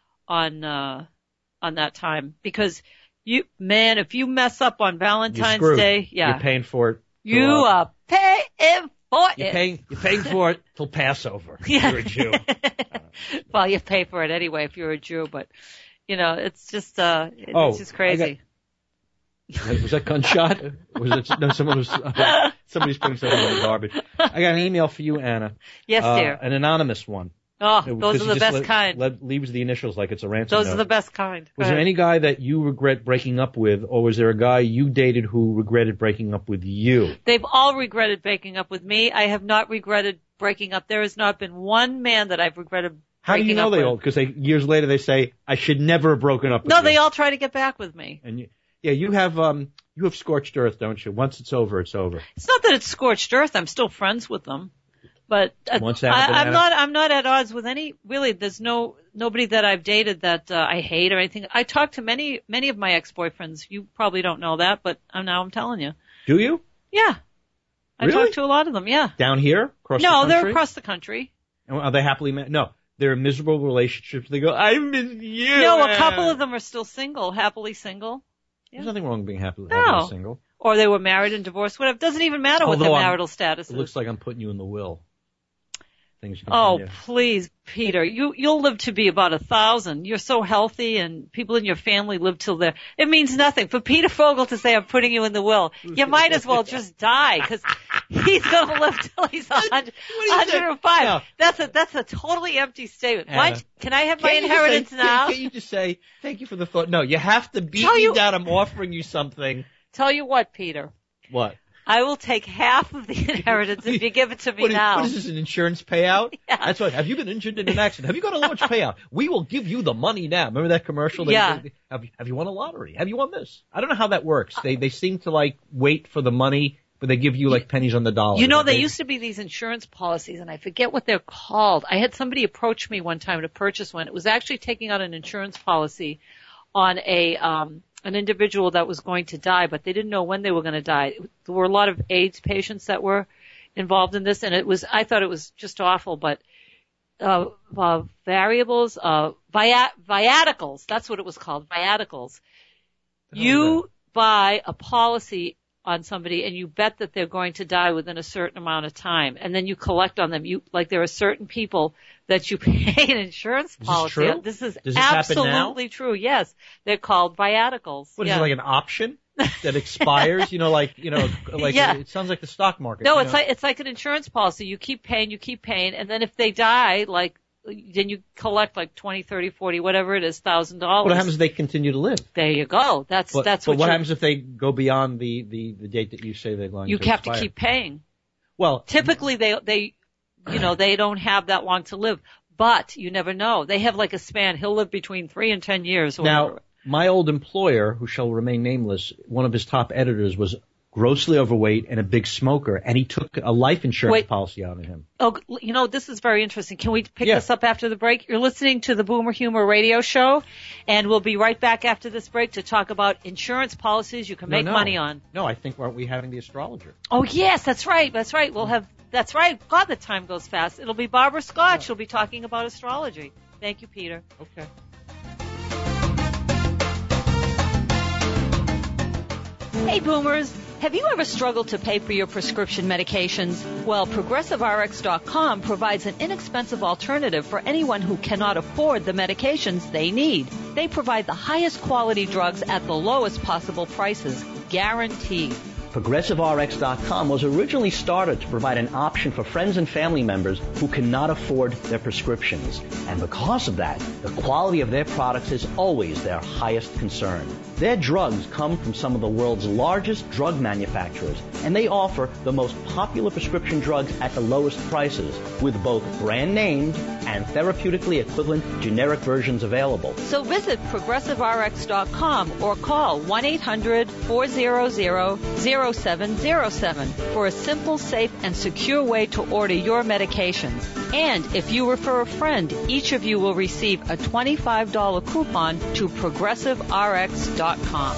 on, uh, on that time because you, man, if you mess up on You're Valentine's screwed. Day, yeah, You're paying for it. till, you uh, are paying for You're it. paying, you're paying for it till Passover. if Yeah. You're a Jew. Well, you pay for it anyway if you're a Jew, but you know, it's just, uh, it's Oh, just crazy. Was that gunshot? Was it, no, someone was, uh, somebody's putting something in the garbage. I got an email for you, Anna. Yes, uh, dear. An anonymous one. Oh, Because those he are the just best le- kind. le- leaves the initials like it's a ransom Those note. are the best kind. Go Was there ahead. any guy that you regret breaking up with, or was there a guy you dated who regretted breaking up with you? They've all regretted breaking up with me. I have not regretted breaking up. There has not been one man that I've regretted How do breaking you know up they with. all? Because they years later they say, I should never have broken up with No, you. they all try to get back with me. And you, yeah, you have um, you have scorched earth, don't you? Once it's over, it's over. It's not that it's scorched earth. I'm still friends with them. But uh, Once that I, happened, I'm Anna- not. I'm not at odds with any. Really, there's no nobody that I've dated that uh, I hate or anything. I talk to many many of my ex-boyfriends. You probably don't know that, but I'm, now I'm telling you. Do you? Yeah, I Really? talk to a lot of them. Yeah. Down here? Across the No, country? they're across the country. And Are they happily married? No. They're in miserable relationships. They go, I miss you. No, a man." couple of them are still single, happily single. There's nothing wrong with being happily, No. happily single. Or they were married and divorced. Whatever. Doesn't even matter what their Although I'm- marital status It is. looks like I'm putting you in the will. Things you Oh, continue. please, Peter. You, you'll live to be about a thousand. You're so healthy and people in your family live till they're, it means nothing. For Peter Fogel to say I'm putting you in the will, you might as well just die because he's going to live till he's one hundred, one hundred five. No. That's a, that's a totally empty statement. Anna, Why, can I have my Can't you just inheritance say- now? Can't you just say, thank you for the thought? No, you have to beat Tell me you- down. I'm offering you something. Tell you what, Peter. What? I will take half of the inheritance if you give it to me What is, now. what is this, an insurance payout? Yeah. That's right. Have you been injured in an accident? Have you got a large payout? We will give you the money now. Remember that commercial? They- Yeah. they- have, you, have you won a lottery? Have you won this? I don't know how that works. They they seem to like wait for the money, but they give you like pennies on the dollar. You know, They- there used to be these insurance policies, and I forget what they're called. I had somebody approach me one time to purchase one. It was actually taking out an insurance policy on a um an individual that was going to die, but they didn't know when they were going to die. There were a lot of AIDS patients that were involved in this, and it was, I thought it was just awful, but uh, uh variables, uh via, viaticals, that's what it was called, viaticals. You buy a policy on somebody and you bet that they're going to die within a certain amount of time, and then you collect on them. You, like there are certain people that you pay an insurance this policy true? on. This is Does this happen absolutely now? true. Yes. They're called viaticals. What yeah. is it, like an option that expires? You know, like, you know, like Yeah. it sounds like the stock market. No, you it's know? like, it's like an insurance policy. You keep paying, you keep paying, and then if they die, like, then you collect like twenty, thirty, forty, whatever it is, thousand dollars. What happens if they continue to live? There you go. That's, But, that's but what, what you, happens if they go beyond the, the, the date that you say they're going you to have expire? to keep paying. Well, Typically they, they, you know, they don't have that long to live, but you never know. They have like a span. He'll live between three and ten years or now, whatever. my old employer, who shall remain nameless, one of his top editors was grossly overweight and a big smoker, and he took a life insurance Wait. policy out of him. Oh, you know, this is very interesting. Can we pick Yeah. this up after the break? You're listening to the Boomer Humor Radio Show, and we'll be right back after this break to talk about insurance policies you can No, make no. money on. No, I think aren't we having the astrologer? Oh, yes, that's right. That's right. We'll have, that's right. God, the time goes fast. It'll be Barbara Scott. She'll be talking about astrology. Thank you, Peter. Okay. Hey, Boomers. Have you ever struggled to pay for your prescription medications? Well, Progressive R X dot com provides an inexpensive alternative for anyone who cannot afford the medications they need. They provide the highest quality drugs at the lowest possible prices, guaranteed. Progressive R X dot com was originally started to provide an option for friends and family members who cannot afford their prescriptions. And because of that, the quality of their products is always their highest concern. Their drugs come from some of the world's largest drug manufacturers, and they offer the most popular prescription drugs at the lowest prices, with both brand named and therapeutically equivalent generic versions available. So visit Progressive R X dot com or call one eight hundred, four hundred, zero seven zero seven for a simple, safe, and secure way to order your medications. And if you refer a friend, each of you will receive a twenty-five dollars coupon to Progressive R X dot com.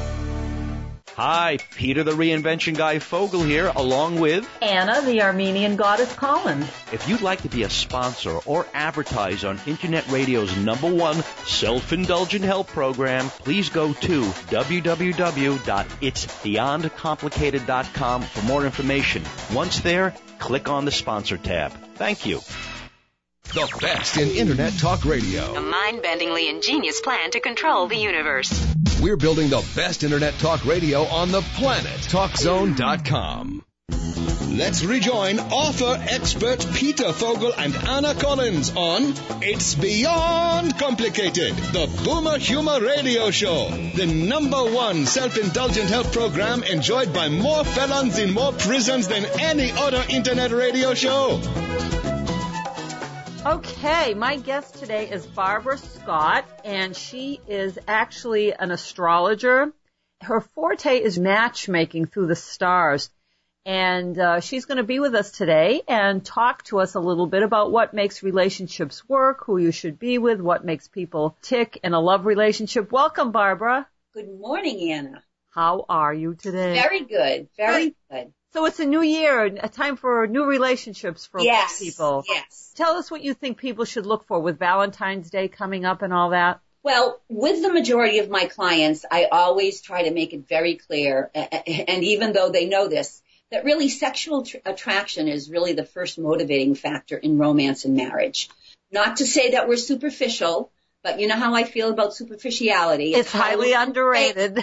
Hi, Peter the Reinvention Guy Fogel here, along with... Anna, the Armenian goddess Collins. If you'd like to be a sponsor or advertise on Internet Radio's number one self-indulgent health program, please go to w w w dot its beyond complicated dot com for more information. Once there, click on the sponsor tab. Thank you. The best in Internet talk radio. A mind-bendingly ingenious plan to control the universe. We're building the best Internet talk radio on the planet. talk zone dot com. let's rejoin author expert Peter Fogel and Anna Collins on It's Beyond Complicated, the Boomer Humor Radio Show, the number one self-indulgent health program enjoyed by more felons in more prisons than any other internet radio show. Okay, my guest today is Barbara Scott, and she is actually an astrologer. Her forte is matchmaking through the stars, and uh, she's going to be with us today and talk to us a little bit about what makes relationships work, who you should be with, what makes people tick in a love relationship. Welcome, Barbara. Good morning, Anna. How are you today? Very good, very good. So it's a new year, a time for new relationships for yes, people. Yes. Tell us what you think people should look for with Valentine's Day coming up and all that. Well, with the majority of my clients, I always try to make it very clear, and even though they know this, that really sexual tr- attraction is really the first motivating factor in romance and marriage. Not to say that we're superficial, but you know how I feel about superficiality. It's, it's highly underrated.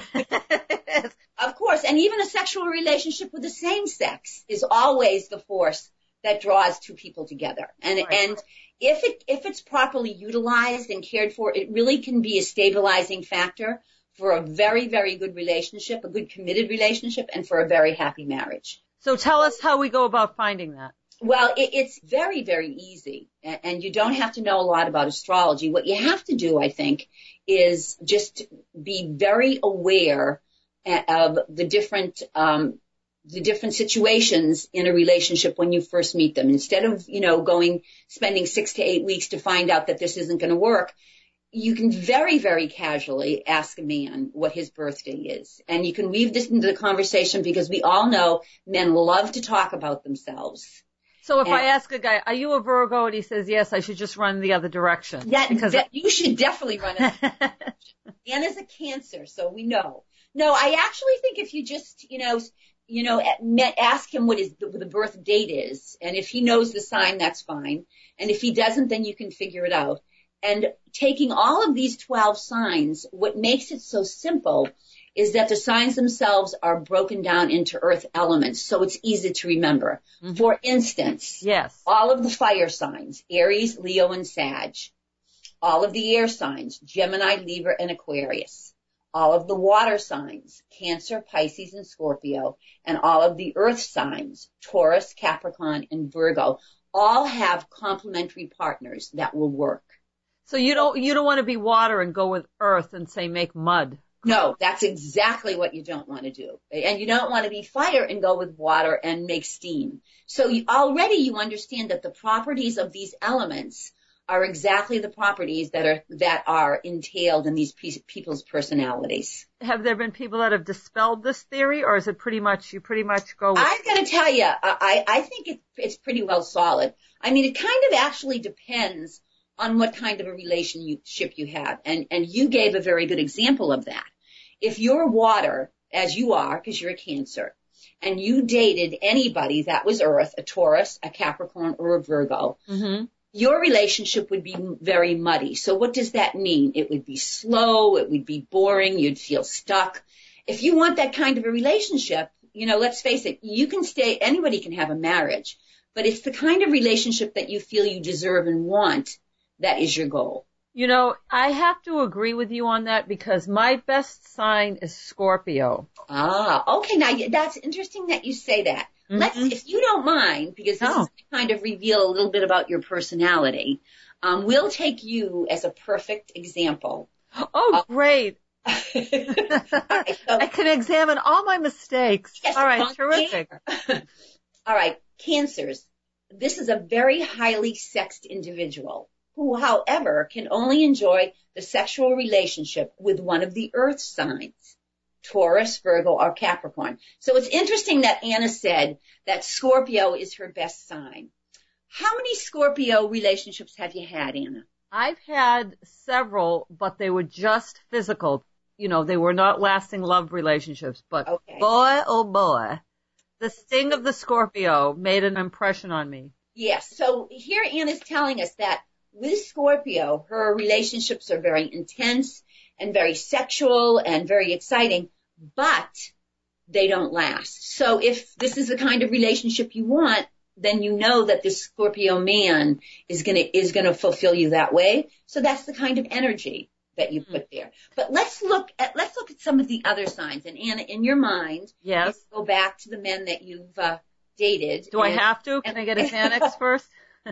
Of course, and even a sexual relationship with the same sex is always the force that draws two people together. And right. and if it if it's properly utilized and cared for, it really can be a stabilizing factor for a very, very good relationship, a good committed relationship, and for a very happy marriage. So tell us how we go about finding that. Well, it, it's very, very easy, and, and you don't have to know a lot about astrology. What you have to do, I think, is just be very aware of the different um the different situations in a relationship when you first meet them. Instead of, you know, going, spending six to eight weeks to find out that this isn't going to work, you can very, very casually ask a man what his birthday is. And you can weave this into the conversation because we all know men love to talk about themselves. So if and, I ask a guy, are you a Virgo? And he says, yes, I should just run the other direction. That, because that, you should definitely run it. Anna's a Cancer, so we know. No, I actually think if you just, you know, you know, ask him what his, the birth date is. And if he knows the sign, that's fine. And if he doesn't, then you can figure it out. And taking all of these twelve signs, what makes it so simple is that the signs themselves are broken down into earth elements, so it's easy to remember. Mm-hmm. For instance, yes, all of the fire signs, Aries, Leo, and Sag. All of the air signs, Gemini, Libra, and Aquarius. All of the water signs, Cancer, Pisces, and Scorpio. And all of the earth signs, Taurus, Capricorn, and Virgo, all have complementary partners that will work. So you don't, you don't want to be water and go with earth and say make mud. No, that's exactly what you don't want to do. And you don't want to be fire and go with water and make steam. So you, already you understand that the properties of these elements are exactly the properties that are, that are entailed in these pe- people's personalities. Have there been people that have dispelled this theory, or is it pretty much, you pretty much go with... I've got to tell you, I, I think it, it's pretty well solid. I mean, it kind of actually depends on what kind of a relationship you have. And, and you gave a very good example of that. If you're water, as you are, because you're a Cancer, and you dated anybody that was Earth, a Taurus, a Capricorn, or a Virgo, mm-hmm. your relationship would be very muddy. So what does that mean? It would be slow. It would be boring. You'd feel stuck. If you want that kind of a relationship, you know, let's face it, you can stay, anybody can have a marriage, but it's the kind of relationship that you feel you deserve and want that is your goal. You know, I have to agree with you on that because my best sign is Scorpio. Ah, okay. Now that's interesting that you say that. Mm-hmm. Let's, if you don't mind, because this no. is to kind of reveal a little bit about your personality, um, we'll take you as a perfect example. Oh, uh, great. right, so, I can examine all my mistakes. Yes, all right, terrific. All right, Cancers. This is a very highly sexed individual who, however, can only enjoy the sexual relationship with one of the earth signs, Taurus, Virgo, or Capricorn. So it's interesting that Anna said that Scorpio is her best sign. How many Scorpio relationships have you had, Anna? I've had several, but they were just physical. You know, they were not lasting love relationships. But okay. boy, oh boy, the sting of the Scorpio made an impression on me. Yes. So here Anna's telling us that with Scorpio, her relationships are very intense and very sexual and very exciting, but they don't last. So if this is the kind of relationship you want, then you know that this Scorpio man is gonna, is gonna fulfill you that way. So that's the kind of energy that you put there. But let's look at, let's look at some of the other signs. And Anna, in your mind, yes, let's go back to the men that you've, uh, dated. Do and, I have to? Can and, I get a Xanax first?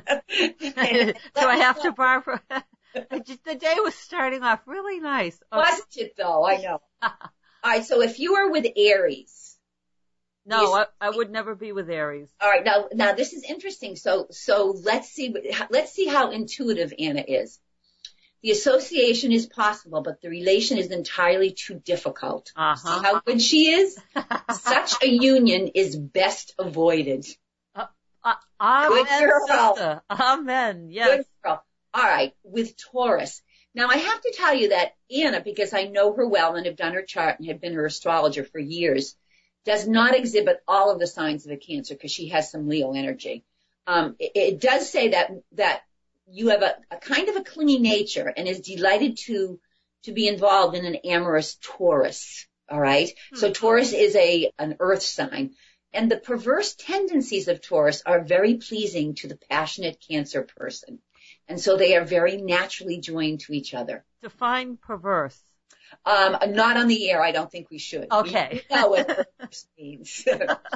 Do I have to, Barbara? The day was starting off really nice. Okay. Wasn't it though? I know. All right. So if you were with Aries. No, I, I would never be with Aries. All right. Now, now this is interesting. So, so let's see, let's see how intuitive Anna is. The association is possible, but the relation is entirely too difficult. Uh-huh. See how good she is? Such a union is best avoided. Uh, uh, amen, good girl. sister. Amen. Yes. Good girl. All right. With Taurus. Now, I have to tell you that Anna, because I know her well and have done her chart and have been her astrologer for years, does not exhibit all of the signs of a Cancer because she has some Leo energy. Um, it, it does say that, that you have a, a kind of a clingy nature and is delighted to, to be involved in an amorous Taurus. All right. Mm-hmm. So Taurus is a, an earth sign, and the perverse tendencies of Taurus are very pleasing to the passionate Cancer person. And so they are very naturally joined to each other. Define perverse. Um, not on the air. I don't think we should. Okay. We know what perverse means.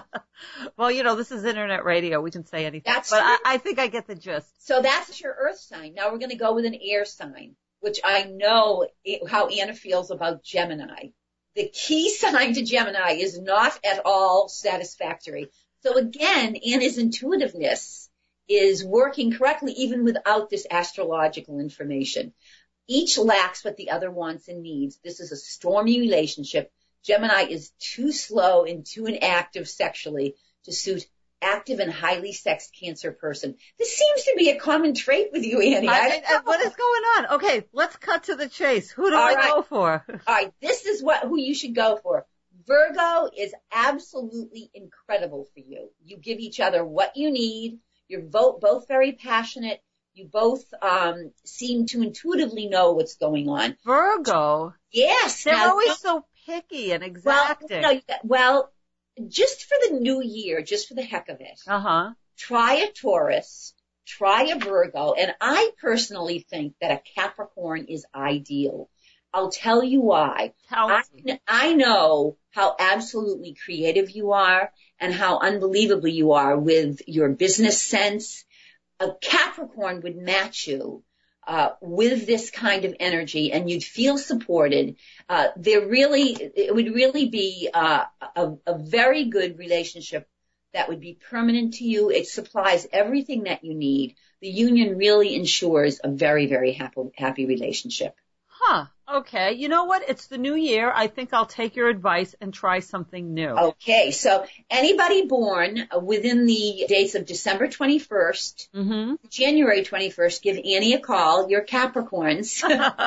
Well, you know, this is internet radio. We can say anything. That's but I, I think I get the gist. So that's your earth sign. Now we're going to go with an air sign, which I know it, how Anna feels about Gemini. The key sign to Gemini is not at all satisfactory. So again, Anna's intuitiveness is working correctly even without this astrological information. Each lacks what the other wants and needs. This is a stormy relationship. Gemini is too slow and too inactive sexually to suit active and highly sexed Cancer person. This seems to be a common trait with you, Annie. I, I, what is going on? Okay, let's cut to the chase. Who do All I right. go for? All right, this is what who you should go for. Virgo is absolutely incredible for you. You give each other what you need. You're both, both very passionate. You both um seem to intuitively know what's going on. Virgo? Yes. They're now, always so picky and exacting. Well, no, well, just for the new year, just for the heck of it, uh-huh. try a Taurus, try a Virgo, and I personally think that a Capricorn is ideal. I'll tell you why. Tell I, me. I know how absolutely creative you are and how unbelievable you are with your business sense. A Capricorn would match you uh with this kind of energy, and you'd feel supported. Uh there really, it would really be uh a, a very good relationship that would be permanent to you. It supplies everything that you need. The union really ensures a very, very happy, happy relationship. Huh. Okay. You know what? It's the new year. I think I'll take your advice and try something new. Okay. So anybody born within the dates of December twenty-first, mm-hmm. January twenty-first, give Annie a call. You're Capricorns.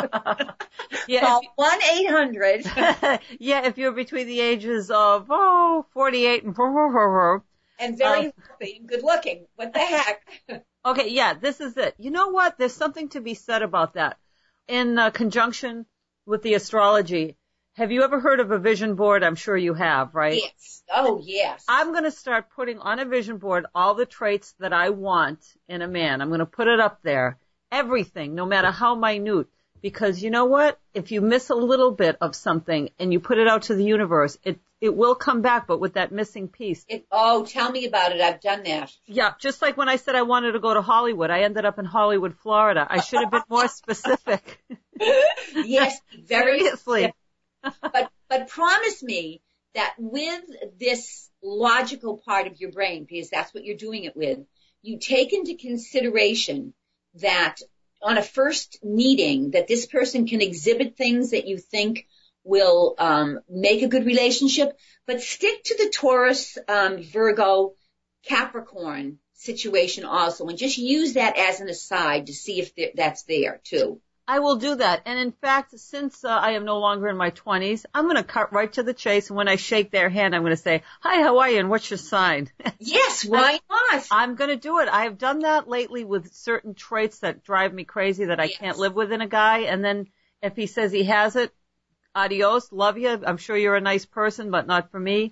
Yeah, call one eight hundred. Yeah, if you're between the ages of, oh, forty-eight and and very uh, healthy and good looking. What the heck? Okay. Yeah, this is it. You know what? There's something to be said about that. In uh, conjunction with the astrology, have you ever heard of a vision board? I'm sure you have, right? Yes. Oh, yes. I'm going to start putting on a vision board all the traits that I want in a man. I'm going to put it up there. Everything, no matter how minute. Because you know what? If you miss a little bit of something and you put it out to the universe, it it will come back, but with that missing piece. It, oh, tell me about it. I've done that. Yeah, just like when I said I wanted to go to Hollywood, I ended up in Hollywood, Florida. I should have been more specific. Yes, very seriously. But but promise me that with this logical part of your brain, because that's what you're doing it with, you take into consideration that on a first meeting that this person can exhibit things that you think will um make a good relationship, but stick to the Taurus, um, Virgo, Capricorn situation also, and just use that as an aside to see if that's there too. I will do that. And in fact, since uh, I am no longer in my twenties, I'm going to cut right to the chase. And when I shake their hand, I'm going to say, hi, how are you? And what's your sign? Yes, why not? I'm going to do it. I've done that lately with certain traits that drive me crazy that I yes. can't live with in a guy. And then if he says he has it, adios, love you. I'm sure you're a nice person, but not for me.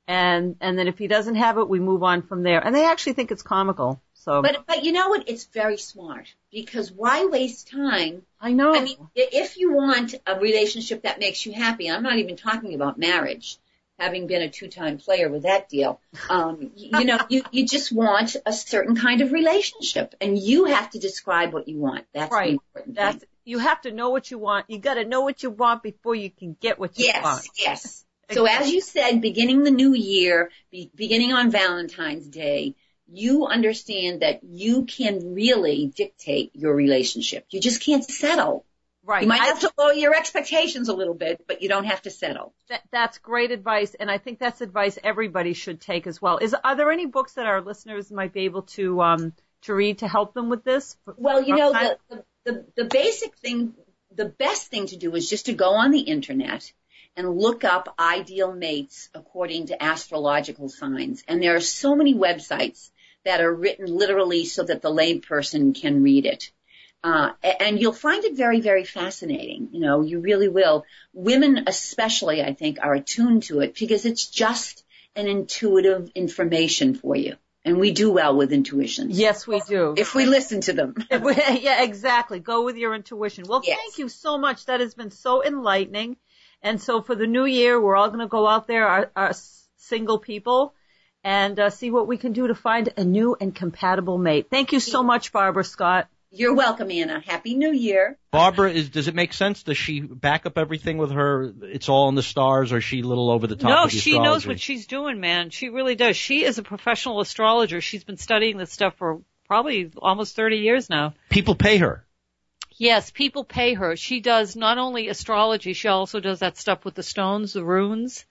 And, and then if he doesn't have it, we move on from there. And they actually think it's comical. So. But, but you know what? It's very smart, because why waste time? I know. I mean, if you want a relationship that makes you happy, I'm not even talking about marriage, having been a two-time player with that deal. Um, you know, you, you just want a certain kind of relationship, and you have to describe what you want. That's right. the important That's, thing. You have to know what you want. You got to know what you want before you can get what you yes, want. Yes, yes. So as you said, beginning the new year, be, beginning on Valentine's Day, you understand that you can really dictate your relationship. You just can't settle. Right. You might I, have to lower your expectations a little bit, but you don't have to settle. That, that's great advice, and I think that's advice everybody should take as well. Is are there any books that our listeners might be able to um to read to help them with this? Well, you know, the the, the, the basic thing, the best thing to do is just to go on the internet and look up ideal mates according to astrological signs. And there are so many websites that are written literally so that the layperson can read it. Uh, and you'll find it very, very fascinating. You know, you really will. Women especially, I think, are attuned to it because it's just an intuitive information for you. And we do well with intuition. Yes, we do. If we listen to them. Yeah, exactly. Go with your intuition. Well, yes. Thank you so much. That has been so enlightening. And so for the new year, we're all going to go out there, our, our single people, and uh, see what we can do to find a new and compatible mate. Thank you so much, Barbara Scott. You're welcome, Anna. Happy New Year. Barbara, is does it make sense? Does she back up everything with her, it's all in the stars, or is she a little over the top no, with the she astrology? knows what she's doing, man. She really does. She is a professional astrologer. She's been studying this stuff for probably almost thirty years now. People pay her. Yes, people pay her. She does not only astrology, she also does that stuff with the stones, the runes.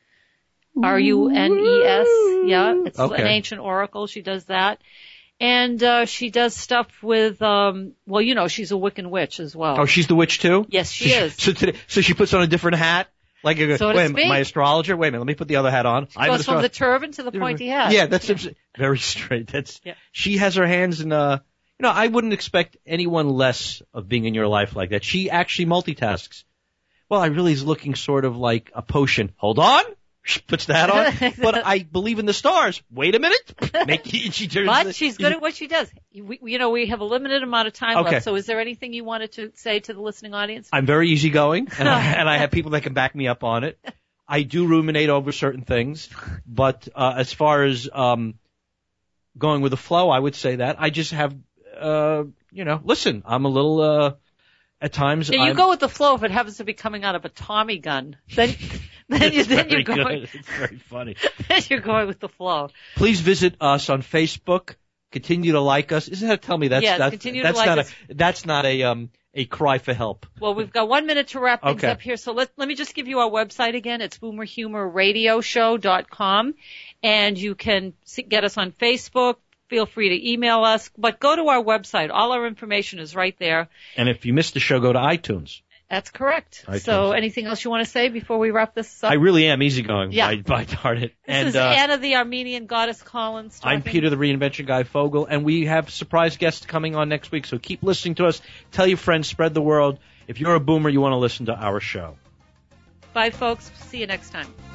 R U N E S. Yeah, it's okay. an ancient oracle. She does that. And uh she does stuff with um well, you know, she's a Wiccan witch as well. Oh, she's the witch too? Yes, she so is. She, so today, so she puts on a different hat? Like, a, so wait, my astrologer? Wait a minute, let me put the other hat on. She goes from the turban to the pointy hat. Yeah, that's yeah. very straight. That's yeah. She has her hands in uh you know, I wouldn't expect anyone less of being in your life like that. She actually multitasks. Well, I really is looking sort of like a potion. Hold on. She puts that on. But I believe in the stars. Wait a minute. Make, she turns but the, she's good at what she does. We, you know, we have a limited amount of time okay. left. So is there anything you wanted to say to the listening audience? I'm very easygoing, and I, and I have people that can back me up on it. I do ruminate over certain things. But uh, as far as um, going with the flow, I would say that. I just have, uh, you know, listen, I'm a little... Uh, At times, yeah, you I'm, go with the flow if it happens to be coming out of a Tommy gun. Then, then, you, then you're going. Good. It's very funny. Then you're going with the flow. Please visit us on Facebook. Continue to like us. Isn't that tell me that's yes, that's continue that's to like not us. a that's not a um a cry for help. Well, we've got one minute to wrap things okay. up here. So let let me just give you our website again. It's boomer humor radio show dot com, and you can see, get us on Facebook. Feel free to email us, but go to our website. All our information is right there. And if you missed the show, go to iTunes. That's correct. iTunes. So anything else you want to say before we wrap this up? I really am easygoing. Yeah. By, by darn it. This and, is uh, Anna, the Armenian goddess Collins. Talking. I'm Peter, the reinvention guy Fogel, and we have surprise guests coming on next week. So keep listening to us. Tell your friends, spread the word. If you're a boomer, you want to listen to our show. Bye, folks. See you next time.